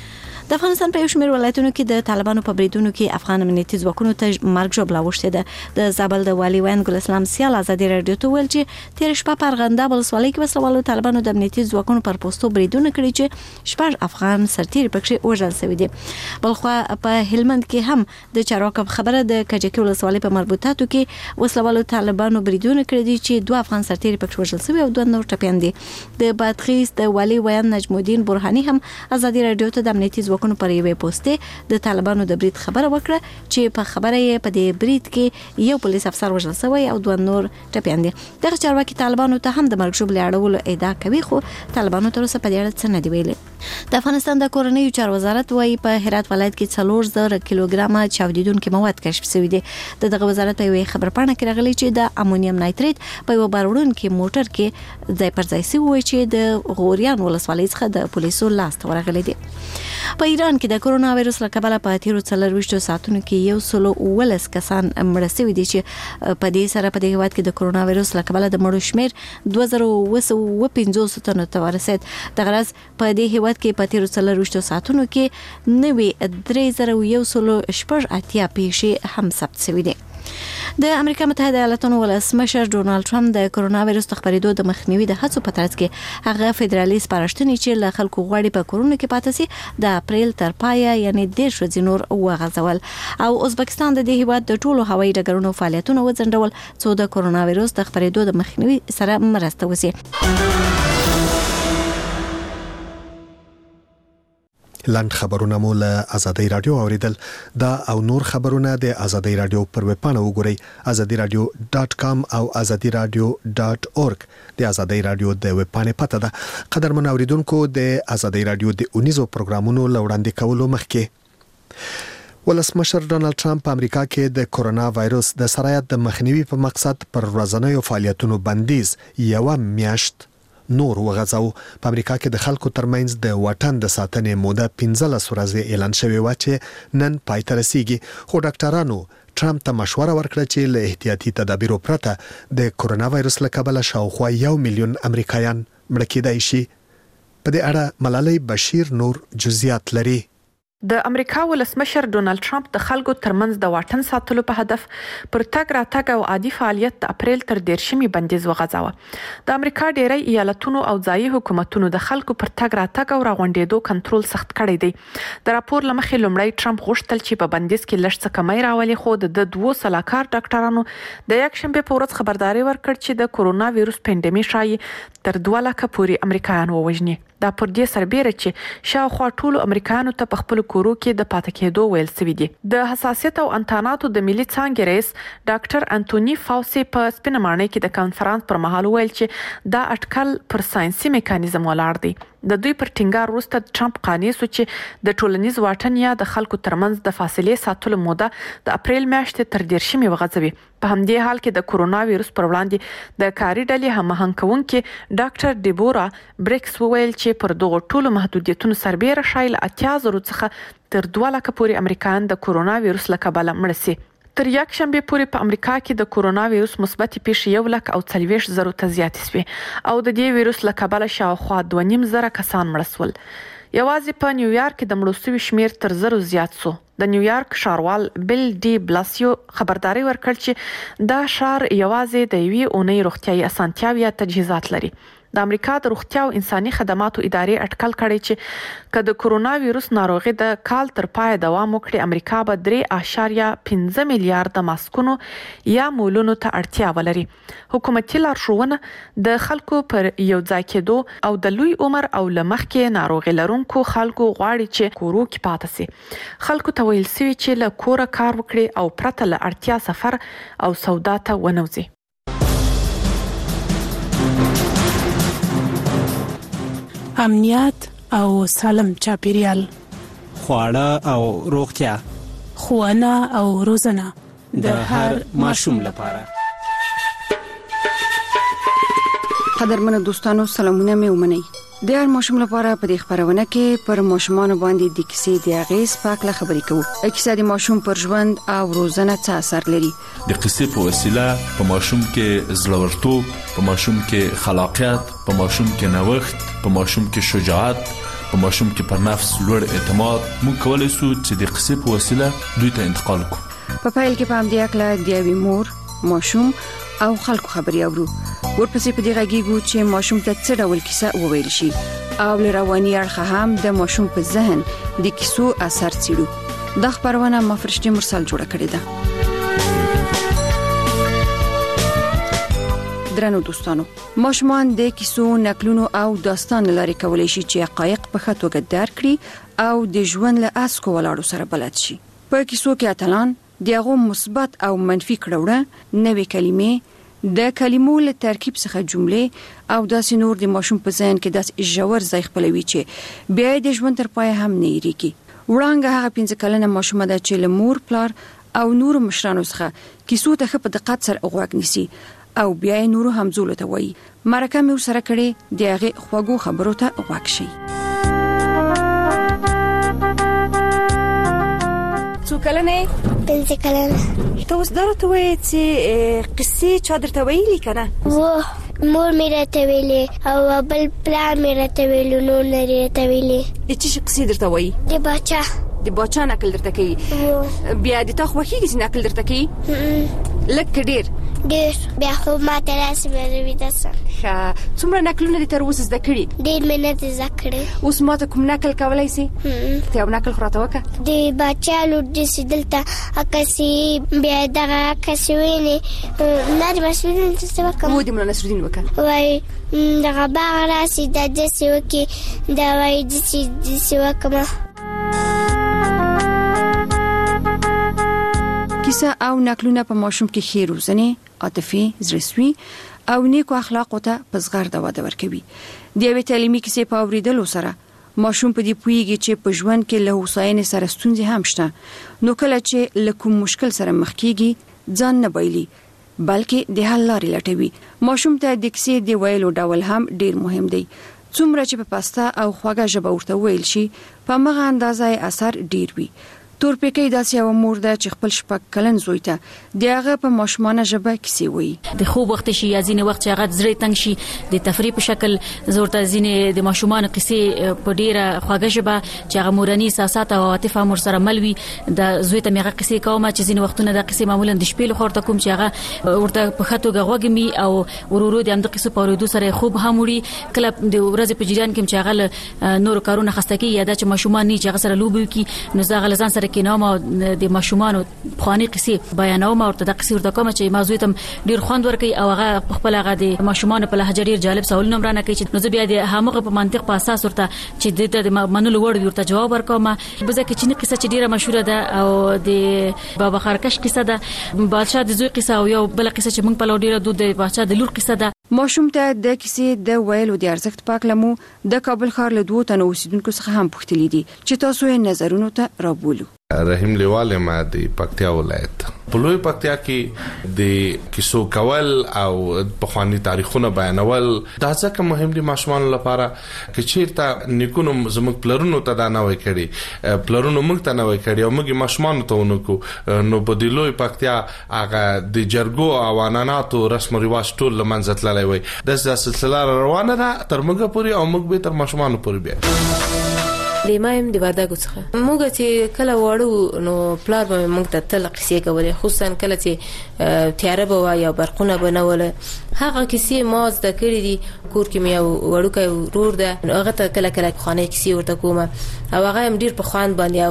د افغانستان په یو شمېر ولایتونو کې د طالبانو په بریدونو کې افغان امنیتي ځواکونو ته مرګ ژوبله اوښتې ده. د زابل د والي ویان ګل اسلام سیال ازادي راډیو ته ویل چې تیر شپه په ارغنده ولسوالۍ کې وسلوالو طالبانو د امنیتي ځواکونو پر پوستو بریدونه کړي چې شپږ افغان سرتیري پکې وژل شوي دي. بلخوا په هلمند کې هم د چارواکو خبره د کجکي ولسوالۍ په مربوطاتو کې وسلوالو طالبانو بریدونه کړي دي چې دوه افغان سرتیري پکې وژل شوي او دوه نور ټپیان دي. د بادغیس د والي ویان نجم الدین برهاني هم ازادي راډیو ته د امنیتي ځواکونو پر یوې پوسټ د طالبانو د برید خبره وکړه چې په خبره یې په دې برید کې یو پولیس افسر وژل شوی او دوه نور ټپیان دي. دغه چارواکي طالبانو ته هم د مرګ ژوبلې اړولو ادعا کوي خو طالبانو تر اوسه په دې اړه څه نه دی ویلي. د افغانستان د کورنیو چارو وزارت وايي په هرات ولایت کې څلور زره کیلوګرامه چاودیدونکي مواد کشف شوي دي. د دغه وزارت په یوې خبرپاڼه کې راغلي چې د امونیم نایتریت په یو باروړونکي موټر کې ځای پر ځای شوی چې د غوریان ولسوالۍ څخه د پولیسو لاس ته ورغلي دي. په ایران کې د کرونا وایروس له کبله په تیرو څلرویشتو ساعتونو کې یو سل اوولس کسان مړه شوي دي چې په دې سره په دې هیواد کې د کرونا وایروس له کبله د مړو شمېر دوه زره اوه سوه پنځوس تنو ته ورسېد. دغه ورځ په دې هیواد کې په تیرو څلرویشتو ساعتونو کې نوي درې زره یو سل شپږ اتیا پیښې هم ثبت شوي دي. د امریکا متحده ایالاتونو ولسمشر ډونالد ټرمپ د کرونا وایروس د خپرېدو د مخنیوي د هڅو په ترڅ کې هغه فدرالي سپارښتنې چې له خلکو غواړي په کرونا کې پاتې سي د اپریل تر پایه یعنی دېرش ورځې نور وغځول او ازبکستان د دې هیواد د ټولو هوایي ډګرونو فعالیتونه وځنډول څو د کرونا وایروس د خپرېدو د مخنیوي سره مرسته وشي. لاند خبرونه مو له ازادي رادیو اوریدل. دا او نور خبرونه د ازادي رادیو پر ویب پاڼه وګورئ ازادي رادیو ډاټ کام او ازادي رادیو ډاټ اورګ. د ازادي رادیو د ویب پاڼې پته ده. قدرمن اوریدونکو د ازادي رادیو د اونیزو پروګرامونو لوړاندې کولو مخکې ولسمشر ډونالد ټرمپ په امریکا کې د کرونا وایروس د سرایت د مخنیوي په مقصد پر ورځنیو فعالیتونو بندیز یو میاشت نور وغځاو. په امریکا کې د خلکو ترمنځ د وطن د ساتنې موده پنځلس ورځې اعلان شوی و چې نن پای ته رسیږي. خو ډاکټرانو ټرمپ ته مشوره ورکړه چې له احتیاطي تدابیرو پرته د کرونا وایروس له کبله شاوخوا یو میلیون امریکایان مړه کېدای شي. په دې اړه ملالۍ بشیر نور جزئیات لري. د امریکا ولسمشر ډونالد ټرمپ د خلکو ترمنځ د واټن ساتلو په هدف پر تګ راتګ او عادي فعالیت د اپریل تر دیرشمې بندیز وغځاوه. د امریکا ډیری ایالتونو او ځایي حکومتونو د خلکو پر تګ راتګ او راغونډېدو کنټرول سخت کړی دی. د راپور لمخې لومړی ټرمپ غوښتل چې په بندیز کې لږ څه کمی راولي، خو د دوو سلاکار ډاکټرانو د یکشنبې په ورځ خبرداري ورکړ چې د کورونا وایروس پاندیمي شایي تر دوه لکه پورې امریکایان ووژني. دا پر دې سربېره چې شاوخوا ټولو امریکایانو ته په خپل کورو کې د پاتې کېدو ویل سوي دي. د حساسیت او انتاناتو د ملي څانګې رئیس ډاکټر انټونی فاوسي په سپینه ماڼۍ کې د کانفرنس پر مهال ویل چې دا اټکل پر ساينسي میکانیزم ولاړ دی. د دوی پر ټینګار وروسته ټرمپ قانع شو چې د ټولنیز واټن یا د خلکو ترمنځ د فاصلې ساتلو موده د اپریل میاشتې تر دیرشمې وغځوي. په همدې حال کې د کورونا وایروس پر وړاندې د کاري ډلې هماهنګ کوونکې ډاکټر ډیبورا بریکس وویل چې پر دغو ټولو محدودیتونو سربېره شایل اتیا زرو څخه تر دوه لکه پورې امریکایان د کورونا وایروس له کبله مړه سي. تر یک شنبې پورې په امریکا کې د کورونا وایروس مثبت پیښې یو لک او څلوېښت زرو ته زیاتې شوې او د دې وایروس له کبله شاوخوا دوه نیم زره کسان مړه شول. یوازې په نیویارک کې د مړو شویو شمیر تر زرو زیات شو. د نیویارک ښاروال بیل ډي بلاسیو خبرداري ورکړ چې دا ښار یوازې د یوې اونۍ روغتیايي اسانتیاوې یا تجهیزات لري. د امریکا د روغتیا او انساني خدماتو ادارې اټکل کړی چې که د کورونا وایروس ناروغي د کال تر پای دوام وکړي، امریکا به درې اعشاریه پنځه میلیارډ ماسکونو یا مولونو ته اړتیا ولري. حکومتي لارښوونه د خلکو پر یو ځای کېدو او د لوی عمر او لمخکې ناروغي لرونکو خلکو غواړي چې کورو کې پاتې سي. خلکو ته ویل سوي چې له کوره کار وکړي او پرته له اړتیا سفر او سودا ته ونوځي. امنیت او سالم چاپیریال، خواړه او روغتیا، ښوونه او روزنه د هر ماشوم لپاره. قدرمنو دوستانو، سلامونه مې ومنئ. د هر ماشوم لپاره په دې خبرونه کې پر ماشومان باندې د کیسې د اغیز په اړه خبرې کوو. کیسه د ماشوم پر ژوند او روزنه څه اثر لري. د کیسې په وسیله په ماشوم کې زړورتوب، په ماشوم کې خلاقیت، په ماشوم کې نوښت، په ماشوم کې شجاعت، په ماشوم کې پر نفس لوړ اعتماد موږ کولای شو چې د کیسې په وسیله دوی ته انتقال کړو. په پیل کې په همدې اړه د یوې مور، ماشوم او خلکو خبرې اورو. ورپسې په دې غږیږو چې ماشوم ته څه ډول کیسه وویل شي او له رواني اړخه هم د ماشوم په ذهن د کیسو اثر څېړو. دا خبرونه ما فرشتي مرسل جوړه کړې ده. درنو دوستانو، ماشومان د کیسو، نقلونو او داستان لاري کولای شي چې حقایق په ښه توګه درک کړي او د ژوند له اسکو ولاړو سره بلد شي. په کیسو کې اتلان دغه مثبت او منفي کړهونه، نوې کلمې، د کلمو له ترکیب څخه جملې او داسې نور د ماشوم په ذهن کې داسې ژور ځای خپلوي چې بیا د ژوند تر پای هم نه یریږي. وړاندې هغه پنځه کلنه ماشومه ده چې له مور، پلار او نور مشرانو څخه کیسو ته په دقت سره غوږ نیسي او بیا یې نورو همزولو ته وایي. مرکه مې ورسره کړې، د هغې خوږو خبرو ته غوږ شئ. څو کلنه؟ پنځه کلنه. ته اوس دا راته وایې چې قصې چا درته ویلي که نه؟ و مور مې راته ویلې او بل پلار مې راته ویلو، نور نه راته ویلې. د څه شي قصې درته وایي؟ د باچا. د باچا نقل درته کوي؟ بیا د تا خوښېږي چې نقل درته کوي؟ لږ که ډېر؟ ډېر. بیا خو ما ته راسي بیا زه ویده سم. ښه. څومره نقلونه دې تر اوسه زده کړي؟ ډېر مې نه دي زده کړي. اوس ما ته کوم نقل کولی سي؟ ته یو نقل خو راته وکړه. د باچا لور داسې دلته عکسې، بیا دغه عکسې وینې نه د نصرالدین داسې وکړم. و د ملا نصرالدین وکړه. وایي دغه باغ راسي دا داسې وکړي، دا وایي داسې داسې وکړم. کیسه او نقلونه په ماشوم کې ښې روزنې، عاطفي، زړهسوي او نیکو اخلاقو ته په زغرده وده ورکوي. د یوې تعلیمي کیسې په اورېدلو سره ماشوم په دې پوهیږي چې په ژوند کې له هوساینې سره ستونزې هم شته، نو کله چې له کوم مشکل سره مخ کیږي ځان نه بایلي بلکې د حل لارې لټوي. ماشوم ته د کیسې د ویلو ډول هم ډیر مهم دی. څومره چې په پاسته او خوږه ژبه ورته ویل شي، په هغه اندازه اثر ډیر وي. تورپیکۍ داسې یو مور ده چې خپل شپږ کلن زوی ته د هغه په ماشومانه ژبه کیسې وایي. د خوب وخت شي یا ځینې وخت چې هغه زړه تنګ شي د تفریح په شکل زورته ځینې د ماشومان کیسې په ډیره خوږه ژبه چې هغه مورني احساسات او عاطفه مور سره ملوي د زوی ته میغه کیسې کوم چې ځینې وختونه د کیسې معمولا د شپې لخوا ته کوم چې هغه ورته په خاطر غوګمي او ورورو د هم د قصو په ورودو سره خوب هم وړي کله د ورځې په جریان کې چې هغه نور کارونه خستکی یا د ماشومان نه چې هغه سره لوبي کی نو زغه لزان سره کې نوم او د ماشومان خواني قصې بیانوم او د قصې ورته کوم چې موضوع تم ډیر خوند ورکي او هغه خپل هغه د ماشومان په لهجه ډیر جالب سوال نمبر نه کوي چې نو بیا د هغه په منطق په اساس ورته چې د منلو وړ ورته جواب ورکوم بزه کې چې قصه چې ډیره مشهوره ده او د بابا خرکش قصه ده بادشاہ د زوی قصه او یو بل قصه چې موږ په لور ډیره د بادشاہ د لور قصه ده. ماشوم ته د کیسې د ویلو د ارزښت پاک لمو د کابل ښار له دوه تنو اوسیدونکو څخه هم پوښتلي دي چې تاسو یې نظرونو ته رابولو. رحیم لیوال ما د پکتیا ولایت په لوی پکتیا کې د کیسو کول او په خواني تاریخونه بیانول دا ځکه مهم دي ماشومان لپاره چې چیرته نیکونو زموږ پلرونو ته دا نه وای کړي پلرونو موږ ته نه وای کړي او موږ ماشومان ته ونکو نو په د لوی پکتیا هغه د جرګو او عنعناتو رسم او رواج ټول لمنځه تللی وای د سلسله روانه ده تر موږ پورې او موږ به تر ماشومان پورې بیا لیمایم د وردګو څخه موږ چې کله وړو نو پلار به موږ ته تل قصې کولې خصوصا کله چې تیاره به یا برقونه بنوله هغه کیسې ما زده کړې دي کور کې مې وړوکی ورور ده هغه ته کله کله خانه کیسې ورته کوم او هغه هم ډیر په خوان باندې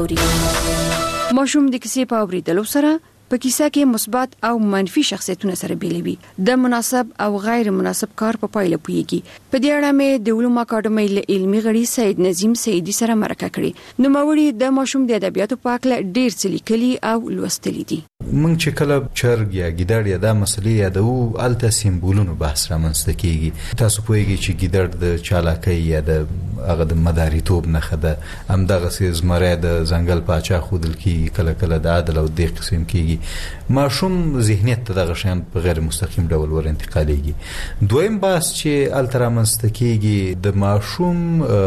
اوري. ماشوم د کیسې په اوریدلو سره په کیسه کې مثبت او منفي شخصیتونه سره بیلوي د مناسب او غیر مناسب کار په پایله پويږي. په دې اړه مې د علوم اکاډمۍ له علمي غړي سید نظیم سیدی سره مرکه کړې نو موري د ماشوم د ادبیاتو په اړه ډیر څه لیکلي او لوستلي دي. مونږ چې کله چرګ یا ګیدړ یا د مسلې یادو الته سیمبولونو بحث رامنځته کیږي تاسو پوهیږئ چې ګیدړ د چالاکۍ یا د هغه د مداریتوب نه خده هم دغه سیز مری د ځنګل پاچا خودل کیږي کله کله د عدل او د قسم کیږي ماشوم ذهنیت ته دغه شیان په غیر مستقیم ډول ور انتقالیږي. دویم بحث چې الته رامنځته کیږي د ماشوم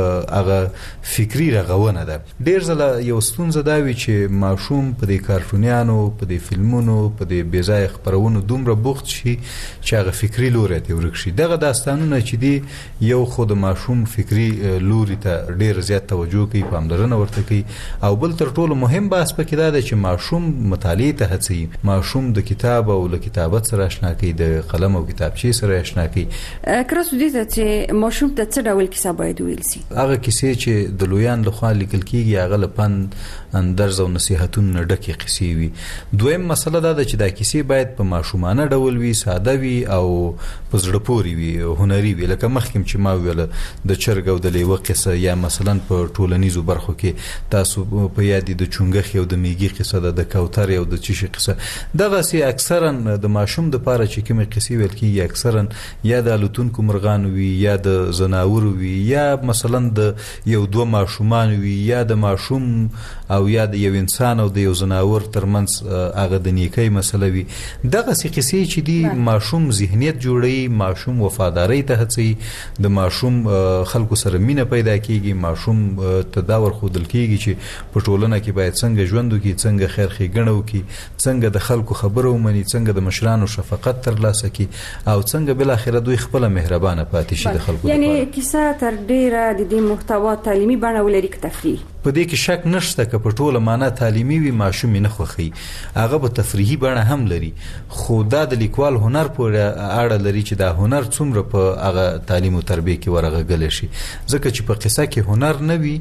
هغه فکری رغونه ده. ډیر ځله یو ستونزه دا وي چې ماشوم په دې کارټونیانو په دې فلمونو په دې بېځای خبرونو دومره بوخت شي چې هغه فکری لوري ته ورک شي. دغه داستانونه چې دی یو خود ماشوم فکری لوري ته ډیر زیات توجه کوي پاملرنه ورته کوي او بل تر ټولو مهم بحث پکې دا دی چې ماشوم مطالعه ته هڅوي ماشوم د کتاب او له کتابت سره آشنا کوي د قلم او کتابچې سره آشنا کوي. کراسو دي چې ماشوم ته څه ډول کیسه باید ویل شي هغه کیسې چې د لویان لخوا لیکل کیږي هغه لپاره اندرز او نصيحتونه ډکه قصې وي. دویم مسله دا ده چې دا کیسې باید په ماشومانه ډول وي ساده وي او په زړه پورې وي هنري وي لکه مخکې چې ما ویل د چرګ او د لیوه قصه یا مثلا په ټولنیزو برخو کې تاسو په یاد د چونګخ او د میږي قصه ده د کوتر او د چشي قصه دغه سي اکثرا د ماشوم د پاره چې کومه قصې ویل کیږي اکثرا یا د الوتونکو مرغان وي یا د زناور وي یا مثلا د یو دوه ماشومان وي یا د ماشوم او یا د یو انسان او د یو زناور ترمنځ هغه د نیکي مسله وي. دغه سي قصې چې دی ماشوم ذهنیت جوړي ماشوم وفاداری ته هڅي د ماشوم خلکو سره مینه پیدا کیږي ماشوم تداور خودل کیږي چې په ټولنه کې باید څنګه ژوند وکړي څنګه خیر ښېګڼه وکړي څنګه د خلکو خبرو ومني څنګه د مشرانو شفقت ترلاسه کړي او څنګه بل اخر دوی خپل مهربانه پاتې شي د خلکو یعنی کیسه تر ډیره د دې محتوا تعلیمي بڼه ولري که تفریحي په دې کې شک نشته که په ټوله معنا تعلیمي وي ماشوم نه خوخي هغه په تفریحي بڼه هم لري خو دا د لیکوال هنر پورې اړه لري چې دا هنر څومره په هغه تعلیم او تربیه کې ورغږل شي ځکه چې په قصه کې هنر نه وي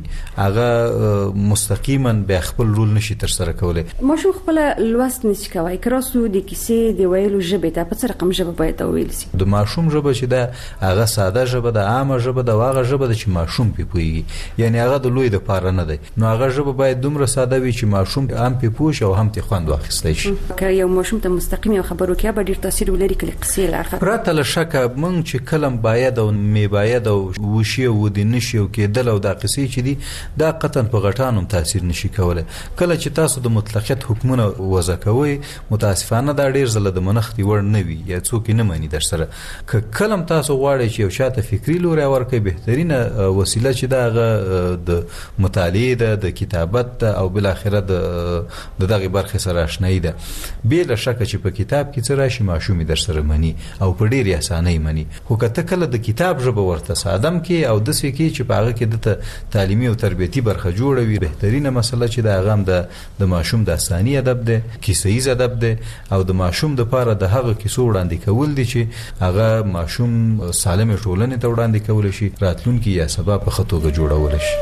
هغه مستقیما به خپل رول نشي تر سره کولای. ماشوم خپل لوست نشي کوي کراسو د کیسې دی ویلو ژبه ته په څه رقم ژبه باید ویل شي. د ماشوم ژبه چې دا هغه ساده ژبه د عامه ژبه د واغه ژبه د چې ماشوم په پويږي یعنی هغه د لوی د پاره نه دی نو هغه ژبه باید دومره ساده وي چې ماشوم هم په پوښ او هم ته خوند واخیستای شي. که یو ماشوم ته مستقیم یو خبرو کې به ډیر تاثیر ولري کله قصې لارخه پرته له شکه مونږ چې کلم باید او می باید او وشي او د نشي او کېدل او د قصې چې دي دا قطن په غټانم تاثیر نشي کولای. کله چې تاسو د مطلقیت حکمونه وضع عمل کوي متاسفانه دا ډیر زله د منختي ور نه وي یا څوک نه مانی در سره ک کلم تاسو غواړئ چې یو شاته فکری لوري ورکه بهترینه وسیله چې دا د مطالعه د کتابت او بل اخره د دغه برخه سره آشنایی ده بل شک چې په کتاب کې څه راشي ماشومي در سره منی او په ډیر اسانۍ منی خو کته کله د کتاب ژبه ورته سادم کې او د سې کې چې په هغه کې د تعلیمي او تربیتی برخه جوړوي بهترینه مسله چې د هغه د د ماشوم د اسانی ادب ده کیسې ادب ده او د ماشوم د پاره د هغه کیسو وړاندې کول دي چې هغه ماشوم سالم ټولنې ته وړاندې کول شي راتلونکي یا سبا په خطوګه جوړول شي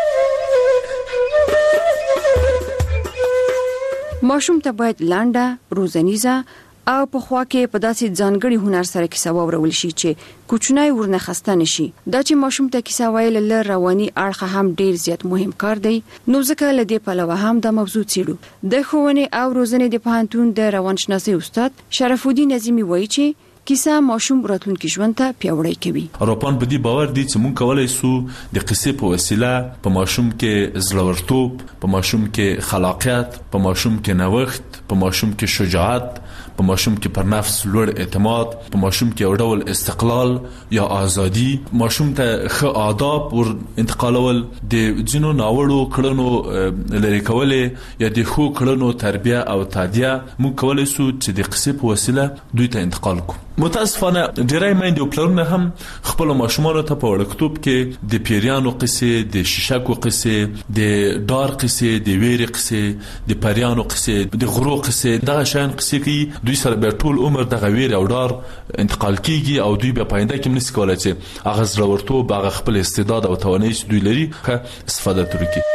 ماشوم ته باید لانډه روزنیزه او په خوا کې په داسې ځانګړي هنر سره کیسه واورول شي چې کوچنی ورنه خسته نشي دا چې ماشوم ته کیسه ویل له رواني اړخ هم ډیر زیات مهم کار دی نو ځکه لدې په لور هم د موضوع څیړو د ښوونې او روزنې د پوهنتون د روانشناسي استاد شرف الدین نظیمی وایي چې کیسه ماشوم راتلونکي ژوند ته پیاوړی کوي اروپان په دې باور دي چې مونږ کولای سو د قصې په وسیله په ماشوم کې زړورتوب په ماشوم کې خلاقیت په ماشوم کې نوښت په ماشوم کې شجاعت په ماشوم کې پر نفس لوړ اعتماد په ماشوم کې یو ډول استقلال یا ازادي ماشوم ته ښه آداب ور انتقالول د ځینو ناوړو کړنو لری کولې یا د ښو کړنو تربیه او تعدیه مونږ کولای سو چې د قصې په وسیله دوی ته انتقال کوو متاسفانه ډیری میندې او پلرونه هم خپل ماشومان ته په وړکتوب کې د پیریانو قصې د شیشکو قصې د دار قصې د ویری قصې د پریانو قصې د غرو قصې دغه شان قصې کې دوی سره به ټول عمر دغه ویری او دار انتقال کیږي او دوی په پاینده کې منځ کولای چې هغه زړورتوب هغه خپل استعداد او توانایي چې دوی لري ښه استفاده ترکي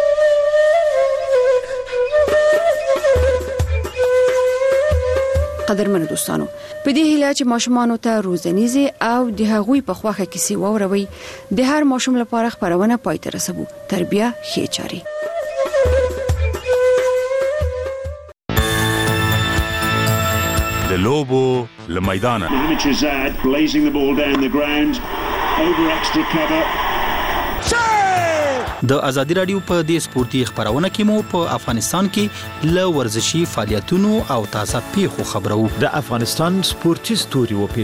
قدرمن دوستانو په دې هیله چې ماشومان ته روزنیزه او د هغوی په خواخه کیسې ووروي د هر ماشوم لپاره خبرونه پای ته رسوي تربیه ښه چاري د لوبو لمیدان blazing the ball down the ground over extra cover د ازادي رادیو په دې سپورتي خبرونه کې مو په افغانستان کې ل ورزشي فعالیتونو او تازه پیښو خبرو د افغانستان سپورتي ستوري و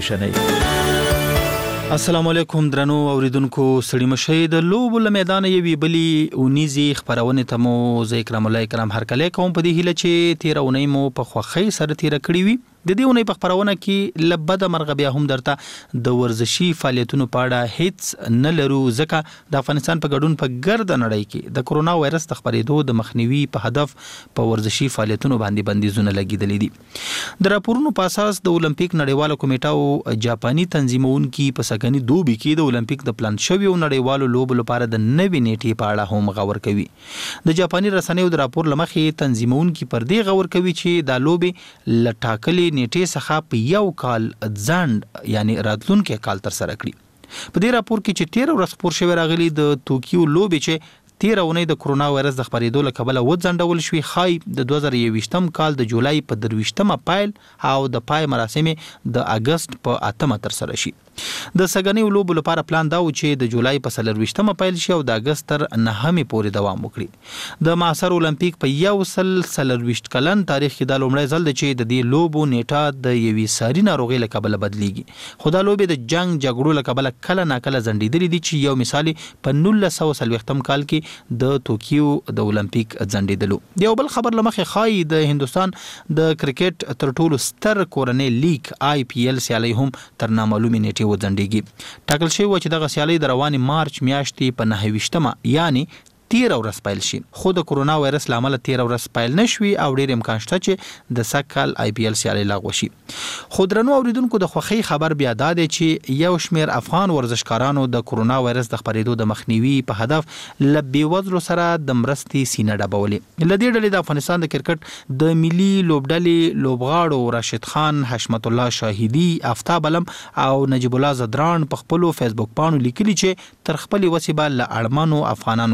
پیښنې السلام علیکم درنو اوریدونکو سړی مشه د لوبو له میدان یوي بلی اونیزي خبرونه ته مو زه کرام الله کرام هر کله کوم په دې هله چې تیر اونۍ مو په خوخی سره تیر کړی وي د دې اونۍ په خبرونه کې لبد مرغ بیا هم درته د ورزشي فعالیتونو په اړه هیڅ نه لرو ځکه د افغانستان په ګډون په ګرد نړۍ کې د کورونا وایرس د خبرېدو د مخنیوي په هدف په ورزشي فعالیتونو باندې بندیزونه لګیدلې دي د راپورونو په اساس د اولمپیک نړیواله کمیټه او جاپاني تنظیمونکو په سګنی دوبي کې د اولمپیک د پلان شوی او نړیوالو لوبو لپاره د نوې نیټې په اړه هم غور کوي د جاپاني رسنیو د راپور لمخې تنظیمونکو پر دې غور کوي چې د لوبې لټاکلي نیټه څخه په یو کال ځند یعنی راتلونکي کال تر سره کړی په دې راپور کې چې تیر ورځ خبر شوی راغلی د توکیو لوبې چې تیر اونۍ د کورونا وایرس د خبرېدو له کبله و ځنډول شوې خای د دوه زره یوویشتم کال د جولای په درویشتمه پایل او د پای مراسم د اگست په اتمه تر سره شي د سګنی لوبو لپاره پلان دا و چې د جولای په سلرويشتمه پایل شي او د اگست تر نهمه پورې دوام وکړي د معاصر اولمپیک په یو سل سلرويشت کلن تاریخ کې د لومړی ځل د چې د دې لوبو نیټه د یوې ساري ناروغي له کبله بدلیږي خو دا لوبې د جنگ جګړو له کبله کله ناکله ځنډېدلې دي چې یو مثال په نولس سوه څلوېښتم کال کې د توکیو د اولمپیک ځنډېدلو یو بل خبر لمخې خای د هندستان د کرکټ تر ټولو ستر کورنۍ لیگ آی پی ایل سیالي هم تر نامعلومه نیټه و ځنډېږي ټاکل شوی و چې دغه سیالي د رواني مارچ میاشتې په نهه ویشتمه یعنی تیر ورځ پایل شي خو د کورونا وایرس لامل تیر ورځ پایل نشوي او ډیر امکان شته چې د سکل آی پی ایل سیالي لغوه شي خو درنو اوریدونکو د خوخي خبر بیا دا دی چې یو شمیر افغان ورزشکارانو د کورونا وایرس د خبرېدو د مخنیوي په هدف لبي وزرو سره د مرستې سینه ډبولې لدې ډلې د افغانستان د کرکټ د ملي لوبډلې لوبغاړو راشد خان حشمت الله شاهدي آفتاب علم او نجیب الله زدران په خپل فیسبوک پاڼو لیکلي چې تر خپل وسیبه ل اړمنو افغانانو سره مرستې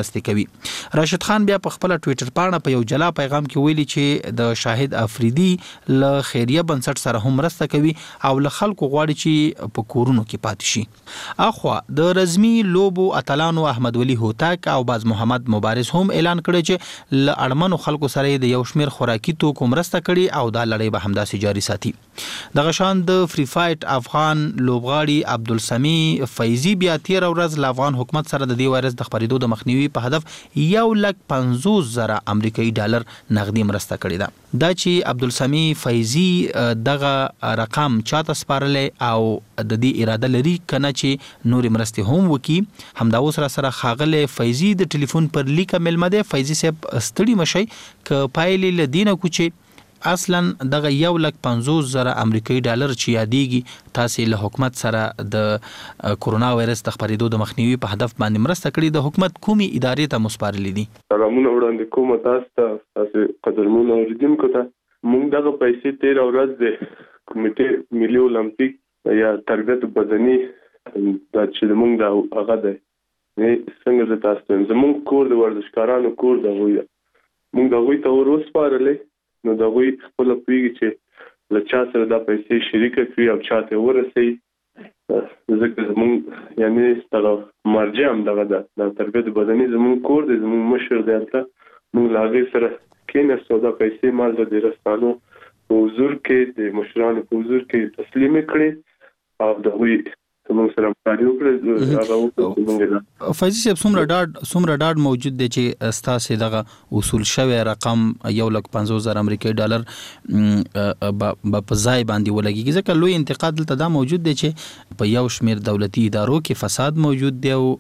مرستې کوي. راشد خان بیا په خپل ټوئیټر باندې په یو جلا پیغام کې ویلي چې د شاهد افریدي له خیریه بنسټ سره هم مرسته کوي او له خلکو غواړي چې په کورونو کې پاتې شي. اخوا د رزمي لوبو اتلانو احمد ولی هوتک او باز محمد مبارز هم اعلان کړی چې ل اړمنو خلکو سره د یو شمیر خوراکي توکو مرسته کړي او دا لړۍ به همداسې جاري ساتي. دغه شان د فری فایټ افغان لوبغاړي عبدالسمی فیضی بیا تیر ورځ له افغان حکومت سره د دې وایرس د خپرېدو د مخنیوي په هدف یو لک پنځوس زره امریکایي ډالر نغدي مرسته کړې ده. دا چې عبدالسمی فیضی دغه رقم چاته سپارلې او د دې اراده لري کنه چې نور مرستې هم وکي. همدا اوس را سره خاغله فیضی د ټلیفون پر لیک ملمه ده. فیضی صاحب ستړي مشي ک پایلې لدینه کوچي اصلا دغه یو لک پنځوس زره امریکایي ډالر چې یادېږي تاسو له حکومت سره د کورونا وایرس د خپرېدو د مخنیوي په هدف باندې مرسته کړې د حکومت کومي ادارې ته مسپارلې دي؟ سلامونه وړاندې کوم تاسو ته تاسو قدرمنو اوریدونکو ته. موږ دغه پیسې تیر ورځ د کمیټې ملي اولمپیک یا تربیت بدني د چې موږ د هغه د څنګه د تاسو زموږ کور د ورزشکارانو کور د وي موږ د وي ته ورسپارلې نو دا وی خپل پیږي چې له چا سره دا پیسې شریک کړي او چاته ورسي. ځکه زموږ یعنی ستاسو مرجع هم دغه د تربیت بدني زموږ کور دی زموږ مشر دی ته موږ لاغي سره کینې سودا پیسې مال د رسانو په حضور کې د مشرانو په حضور کې تسلیم کړي او د وی موږ سره پاره وکړه هغه فیضی صاحب څومره ډاډ څومره ډاډ موجود دی چې ستاسو دغه اصول شوی رقم یو لک پنځوس زره امریکایي ډالر په ځای باندې ولګي. ځکه لوی انتقاد دلته دا موجود دی چې په یو شمیر دولتي ادارو کې فساد موجود دی او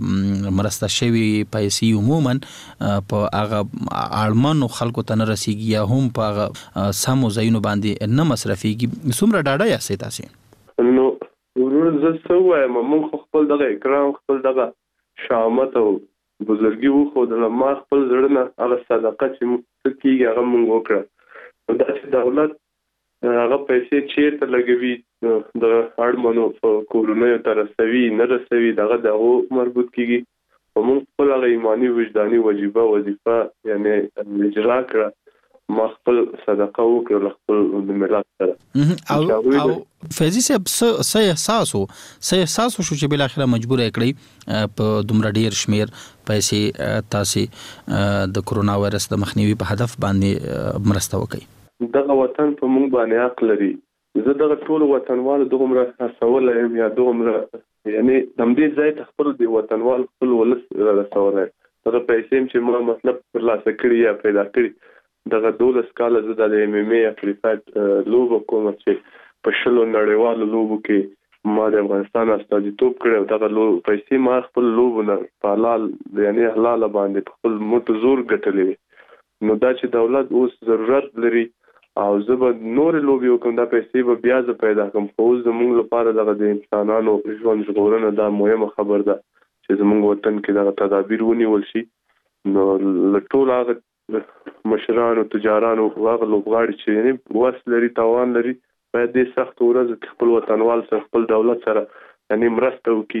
مرسته شوی پیسې عموما په هغه اړمنو خلکو ته نه رسیږي یا هم په هغه سمو ځایونو باندې نه مصرفيږي. څومره ډاډه یاست تاسو؟ نو ورور زه څه وایم موږ خپل دغه اکرام خپل دغه شامت او بزرګي وو خو د ما خپل زړه نه هغه صدقه چې موږ کیږي هغه موږ وکړه. دا چې دولت هغه پیسې چیرته لګوي د اړمنو کورونو ته رسوي نه رسوي دغه دغه مربوط کیږي او موږ خپل هغه ایمانی وجداني واجبہ وظیفه یعنی اجرا کړه. ما خپل صدقه وکړه خپل د ملت سره او فیضی صاحب څه احساسو څه احساسو شو چې بل اخره مجبور کړی په دومره ډیر شمیر پیسې تاسو د کورونا وایرس د مخنیوي په هدف باندې مرسته وکړي؟ دغه وطن په موږ باندې حق لري. زه دغه ټول وطنوال دغه رسول یم یا دغه یعنی د دې ځای ته خپل دی وطنوال خپل ولس رسول دغه پیسې چې ما مطلب پر لاس کړی یا پیدا کړی دغه دولس کال زه د ایم ایم ای افریقا لوبو کوم چې په شلو نړیوالو لوبو کې ما د افغانستان استازیتوب کړو. دغه لوب پیسې ما خپل لوبو نه په حلال یعنی حلال باندې خپل متزور ګټلې. نو دا چې دولت اوس ضرورت لري او زه به نور لوبي وکم دا پیسې به بیا ز پیدا کوم خو زموږ لپاره دغه د انسانانو ژوند ژغورنه دا مهمه خبر ده چې زموږ وطن کې دغه تدابیر ونیول شي. نو لټول هغه مشرانو تجارانو هغه لوبغاړي چې یعنی واس لري توان لري باید د سخت ورځ خپل وطنوال سره خپل دولت سره یعنی مرسته وکړي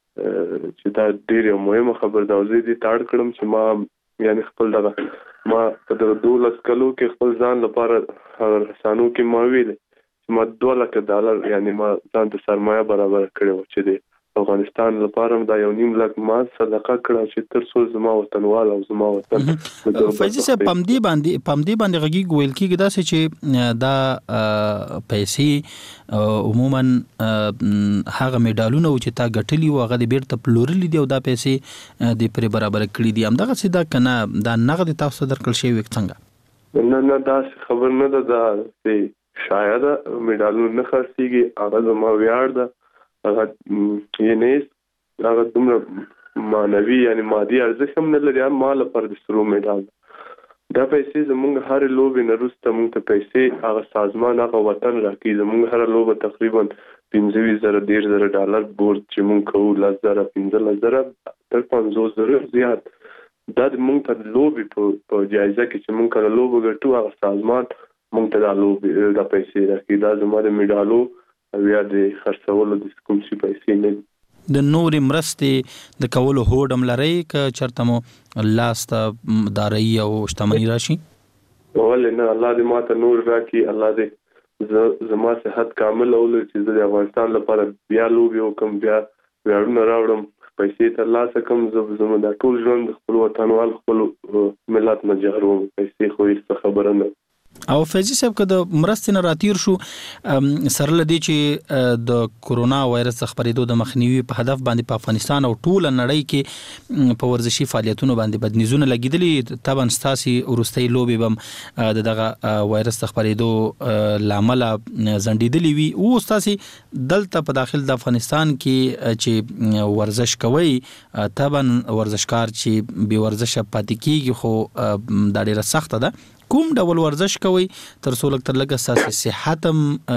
چې دا ډیره مهمه خبر ده. زه دې تاړ کړم چې ما یعنی خپل دغه ما په دغه دولس کلو کې خپل ځان لپاره رسانو کې ما ویل چې ما دوه لک ډالر یعنی ما ځان ته سرمایه برابر کړو چې د افغانستان لپاره دا یو نیم لک ما صدقه کړه چې تر څو زما وطنوال او زما وطن. فیضی صاحب پم دی باندې پم دی باندې غږی ګویل کیږي دا چې دا پیسې عموما هغه میډالونه چې تا ګټلی او هغه د بیرته پلورلی دی او دا پیسې د پر برابر کړی دي همدغه څه دا کنه دا نغد تاسو درکړل شوی څنګه؟ نه نه دا خبر نه ده دا چې شاید میډالونه نه خرڅيږي هغه زما ویاړ ده هغه یې هغه دومره معنوي یعنی مادي ارزښت هم نه لري مال پر د سرو میډال. دا پیسې زموږ هر لوبې نه وروسته موږ ته پیسې هغه سازمان هغه وطن راکړي. زموږ هر لوبه تقریبا پنځه زره ډیر زره ډالر بورډ چې موږ کوو لس زره پنځه زره تر پنځوس زره زیات. دا موږ ته لوبې په جایزه کې چې موږ کله لوبه ګټو هغه سازمان موږ ته دا لوبې دا پیسې راکړي. دا زموږ د میډالو او یا د خرڅولو د کوم شي پیسې نه. د نورې مرستې د کولو هوډ هم لرئ که چېرته مو لاس ته دارایي او شتمني راشي؟ ولې نه، الله دې ماته نور راکړي، الله دې زما صحت کامل ولري چې زه د افغانستان لپاره بیا لوبې وکړم، بیا ویاړونه راوړم، پیسې ترلاسه کړم. زه زما دا ټول ژوند د خپل وطنوال خپل ملت نه جهروم، پیسې خو هېڅ خبره نه. او فیضي صاحب که د مرستې نه راتیر شو سره له دې چې د کورونا وایرس خپرېدو د مخنیوي په هدف باندې په افغانستان او ټوله نړۍ کې په ورزشي فعالیتونو باندې بدنیزونه لګېدلي، طبعا ستاسې وروستۍ لوبې به هم د دغه وایرس د خپرېدو له امله ځنډېدلې وي. اوس تاسې دلته په داخل د افغانستان کې چې ورزش کوئ، طبعا ورزشکار چې بې ورزشه پاتې کېږي خو دا ډېره سخته ده. کوم ډول ورزش کوئ تر څو لږ تر لږه ستاسې صحت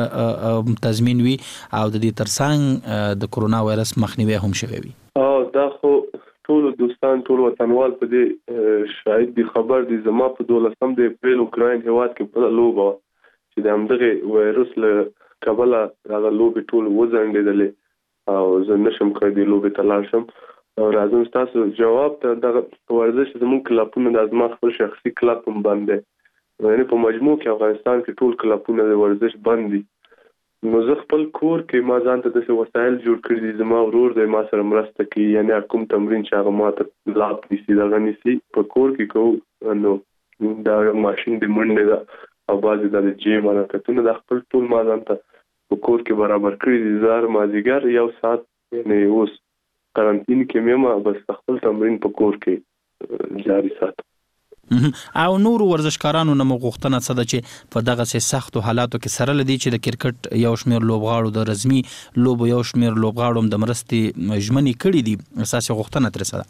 هم تضمین وي او د دې ترڅنګ د کورونا وایرس مخنیوی هم شوی وي؟ او دا خو ټول دوستان ټول وطنوال په دې شاهد دي، خبر دي. زما په دولسم د اپریل اوکراین هیواد کې بله لوبه چې د همدغې وایرس له کبله هغه لوبې ټول وځنډېدلې او زه نشم کولی دې لوبې ته لاړ شم. او راځم ستاسو جواب ته. دغه ورزش زموږ کلبونه دا زما خپل شخصي کلب هم بند دی، یعنې په مجموع کې افغانستان کې ټول کلبونه د ورزش بند دي. نو زه خپل کور کې ما ځان ته داسې وسایل جوړ کړي دي، زما ورور دی ما سره مرسته کوي، یعنې کوم تمرین چې هغه ما ته لاب نیسي دغه نیسي په کور کې کوو. نو دا ماشین د منډې ده او بعضې دا د جیم حرکتونه دا خپل ټول ما ځان ته په کور کې برابر کړي دي. زه هر مازدیګر یو ساعت یعنې اوس قرنطین کې مې بس خپل تمرین په کور کې جاري ساتم. او نور ورزشکارانو نه مو غوښتنه څه ده چې په دغسې سختو حالاتو کې سره له دې چې د کرکټ یو شمېر لوبغاړو د رزمي لوبو یو شمېر لوبغاړو هم د مرستې ژمنې کړي دي، ستاسې غوښتنه ترې څه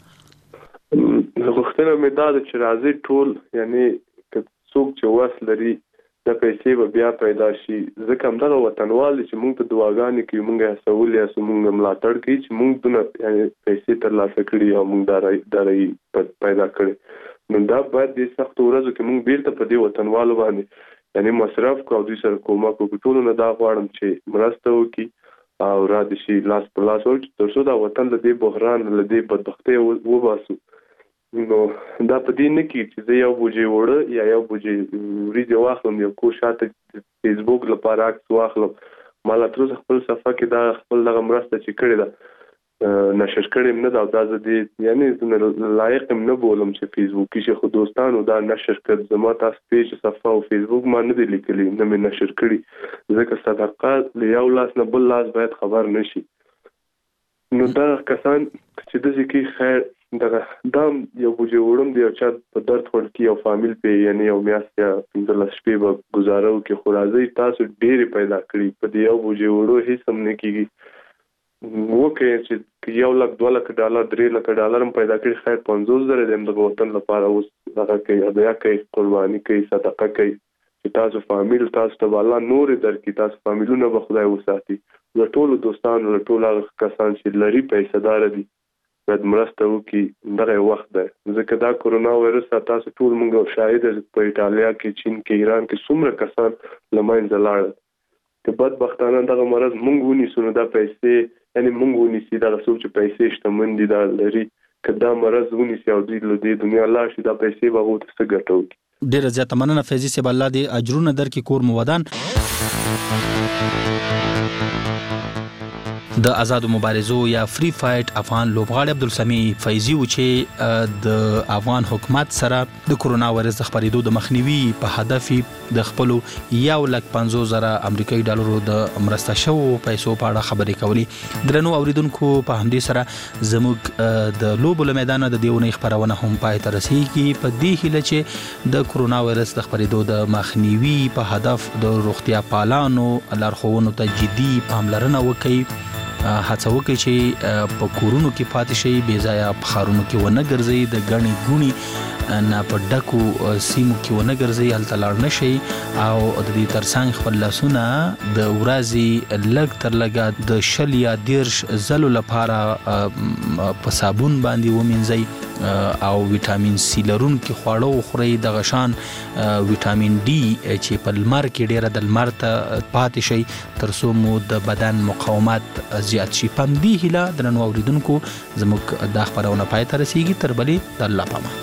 ده؟ غوښتنه مې دا ده چې راځئ ټول، یعنې که څوک چې وس لري د پیسې به بیا پیدا شي، ځکه همدغه وطنوال چې موږ ته دعاګانې کوي، موږ یې هڅولي یاستو، موږ ملاتړ کوي چې موږ دونه یعنې پیسې ترلاسه کړي او موږ دارایي پیدا کړي. نو دا باید د سختو ورځو کې موږ بیرته په دې وطنوالو باندې یعنې مصرف کړو او دوی سره کومک وکړو. ټولو نه دا غواړم چې مرسته وکړي او را دې شي لاس په لاس ورکړي تر څو دا وطن له دې بحران له دې بدبختۍ وباسو. نو دا په دې نه کېږي چې زه یو بوجۍ اوړه یا یو بوجۍ وریجې واخلم، یو کو شاته فیسبوک لپاره عکس واخلم، ما لا تر اوسه خپل صفحه کې دا خپل دغه مرسته چې کړې ده نشر کړم نه دا او دا زه دې یعنې لایق هم نه بولم چې فیسبوکي شي، خو دوستانو دا نشر کړ. زما تاسو پیج صفحه او فیسبوک ما نه دی لیکلی، نه مې نشر کړي، ځکه صدقه له یو لاس نه بل لاس باید خبر نشي. نو دا کسان چې داسې کوي خیر دغه دا یو بوجۍ وړم د یو چا په درد خوړ کې یو فامیل پې یعنې یو میاشت یا پنځلس شپې به ګزاره وکړي، خو راځئ تاسو ډېرې پیدا کړي په دې یو بوجۍ وړو هېڅ هم نه کېږي. وکړئ چې یو لک دوه لکه ډالر درې لکه ډالر هم پیدا کړي، خیر پنځوس زره د همدغه وطن لپاره اوس هغه کوي، هدیه کوي، قرباني کوي، صدقه کوي چې تاسو فامیل تاسو ته به الله نورې درکړي، تاسو فامیلونه به خدای وساتي. له ټولو دوستانو له ټولو هغه کسان چې لري پیسه داره دي باید مرسته وکړي، دغه وخت دی. ځکه دا کورونا وایرس تاسو ټول موږ شاهد په ایټالیا کې، چین کې، ایران کې څومره کسان له منځه لاړل. که بدبختانه دغه مرض موږ ونیسو نو دا پیسې یعنې موږ ونیسي، دغه څوک چې پیسې شتمن دي دا لري، که دا مرض ونیسي او دوی له دې دنیا لاړ شي دا پیسې به هغو ته څه ګټه وکړي. ډېره زیاته مننه فیضي صاحب، الله دې اجرونه درکړي، کور مو ودان. د آزادو مبارزو یا فری فایټ افغان لوبغاړی عبدالسمیع فیضي و چې د افغان حکومت سره د کورونا وایرس د خپرېدو د مخنیوي په هدف د خپلو یو لک پنځوس زره امریکایي ډالرو د مرسته شوو پیسو په اړه خبرې کولې. درنو اوریدونکو په همدې سره زموږ د لوبو له میدانه د دې اونۍ خپرونه هم پای ته رسېږي، په دې هیله چې د کورونا وایرس د خپرېدو د مخنیوي په هدف د روغتیا پالانو لارښوونو ته جدي پاملرنه وکړي، هڅه وکړئ چې په کورونو کې پاتې شئ، بې ځایه په ښارونو کې ونه ګرځئ، د ګڼې ګوڼې نه په ډکو سیمو کې ونه ګرځئ، هلته لاړ نه شئ او د دې ترڅنګ خپل لاسونه د ورځې لږ تر لږه د شل یا دېرش ځلو لپاره په صابون باندې ومینځئ. او وټامین سی لرونکي خواړه وخورئ د غشان وټامین ډي چې په لمر کې ډیره د لمر ته پاتې شي تر څو مو د بدن مقاومت زیات شي. پم دی هله درنو اوریدونکو زموږ د خبرونه پای ته رسیږي تر بلې د الله پامه.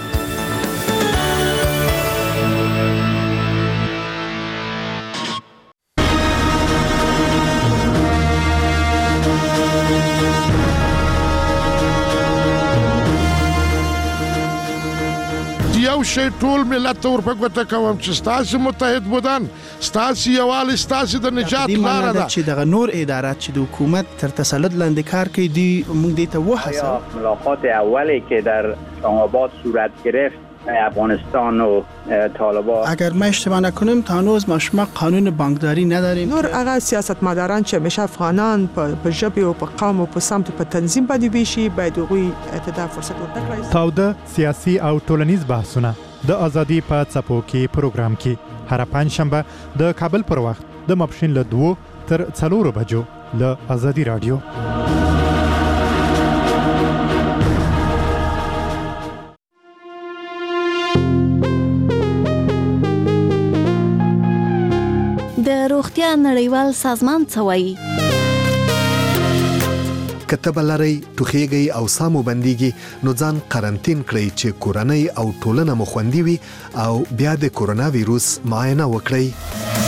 یو شی ټول ملت ته ورپګوته کوم چې ستاسو متحد بودن ستاسو یووالی ستاسو د نجات لاره ده چې دغه نور ادارات چې د حکومت تر تسلط لاندې کار کوي دی موږ دې ته وحسه ملاقات اولی که در اسلام‌آباد صورت گرفت افغانستان و طالبان اگر ما اشتباه نکنیم تا هنوز ما شما قانون بانکداری نداریم. نور هغه سیاستمداران چې همیشه افغانان په ژبه او په قوم او په سمت په تنظیم باندې ویشي باید غوي اعتدال فرصت ورکړي. تاوده سیاسي او ټولنیز بحثونه د ازادي په څپو کې پروګرام کې هر پنځشنبه د کابل پر وخت د ماپښین له دوه تر څلورو بجو له ازادي رادیو. د روغتیا نړیوال سازمان څه وایي؟ کتب لري ټوخیږي او سامو بنديږي نو ځان قرنټین کړئ چې کورنۍ او ټولنه مو خوندي وي او بیا د کورونا وایروس معاینه وکړئ.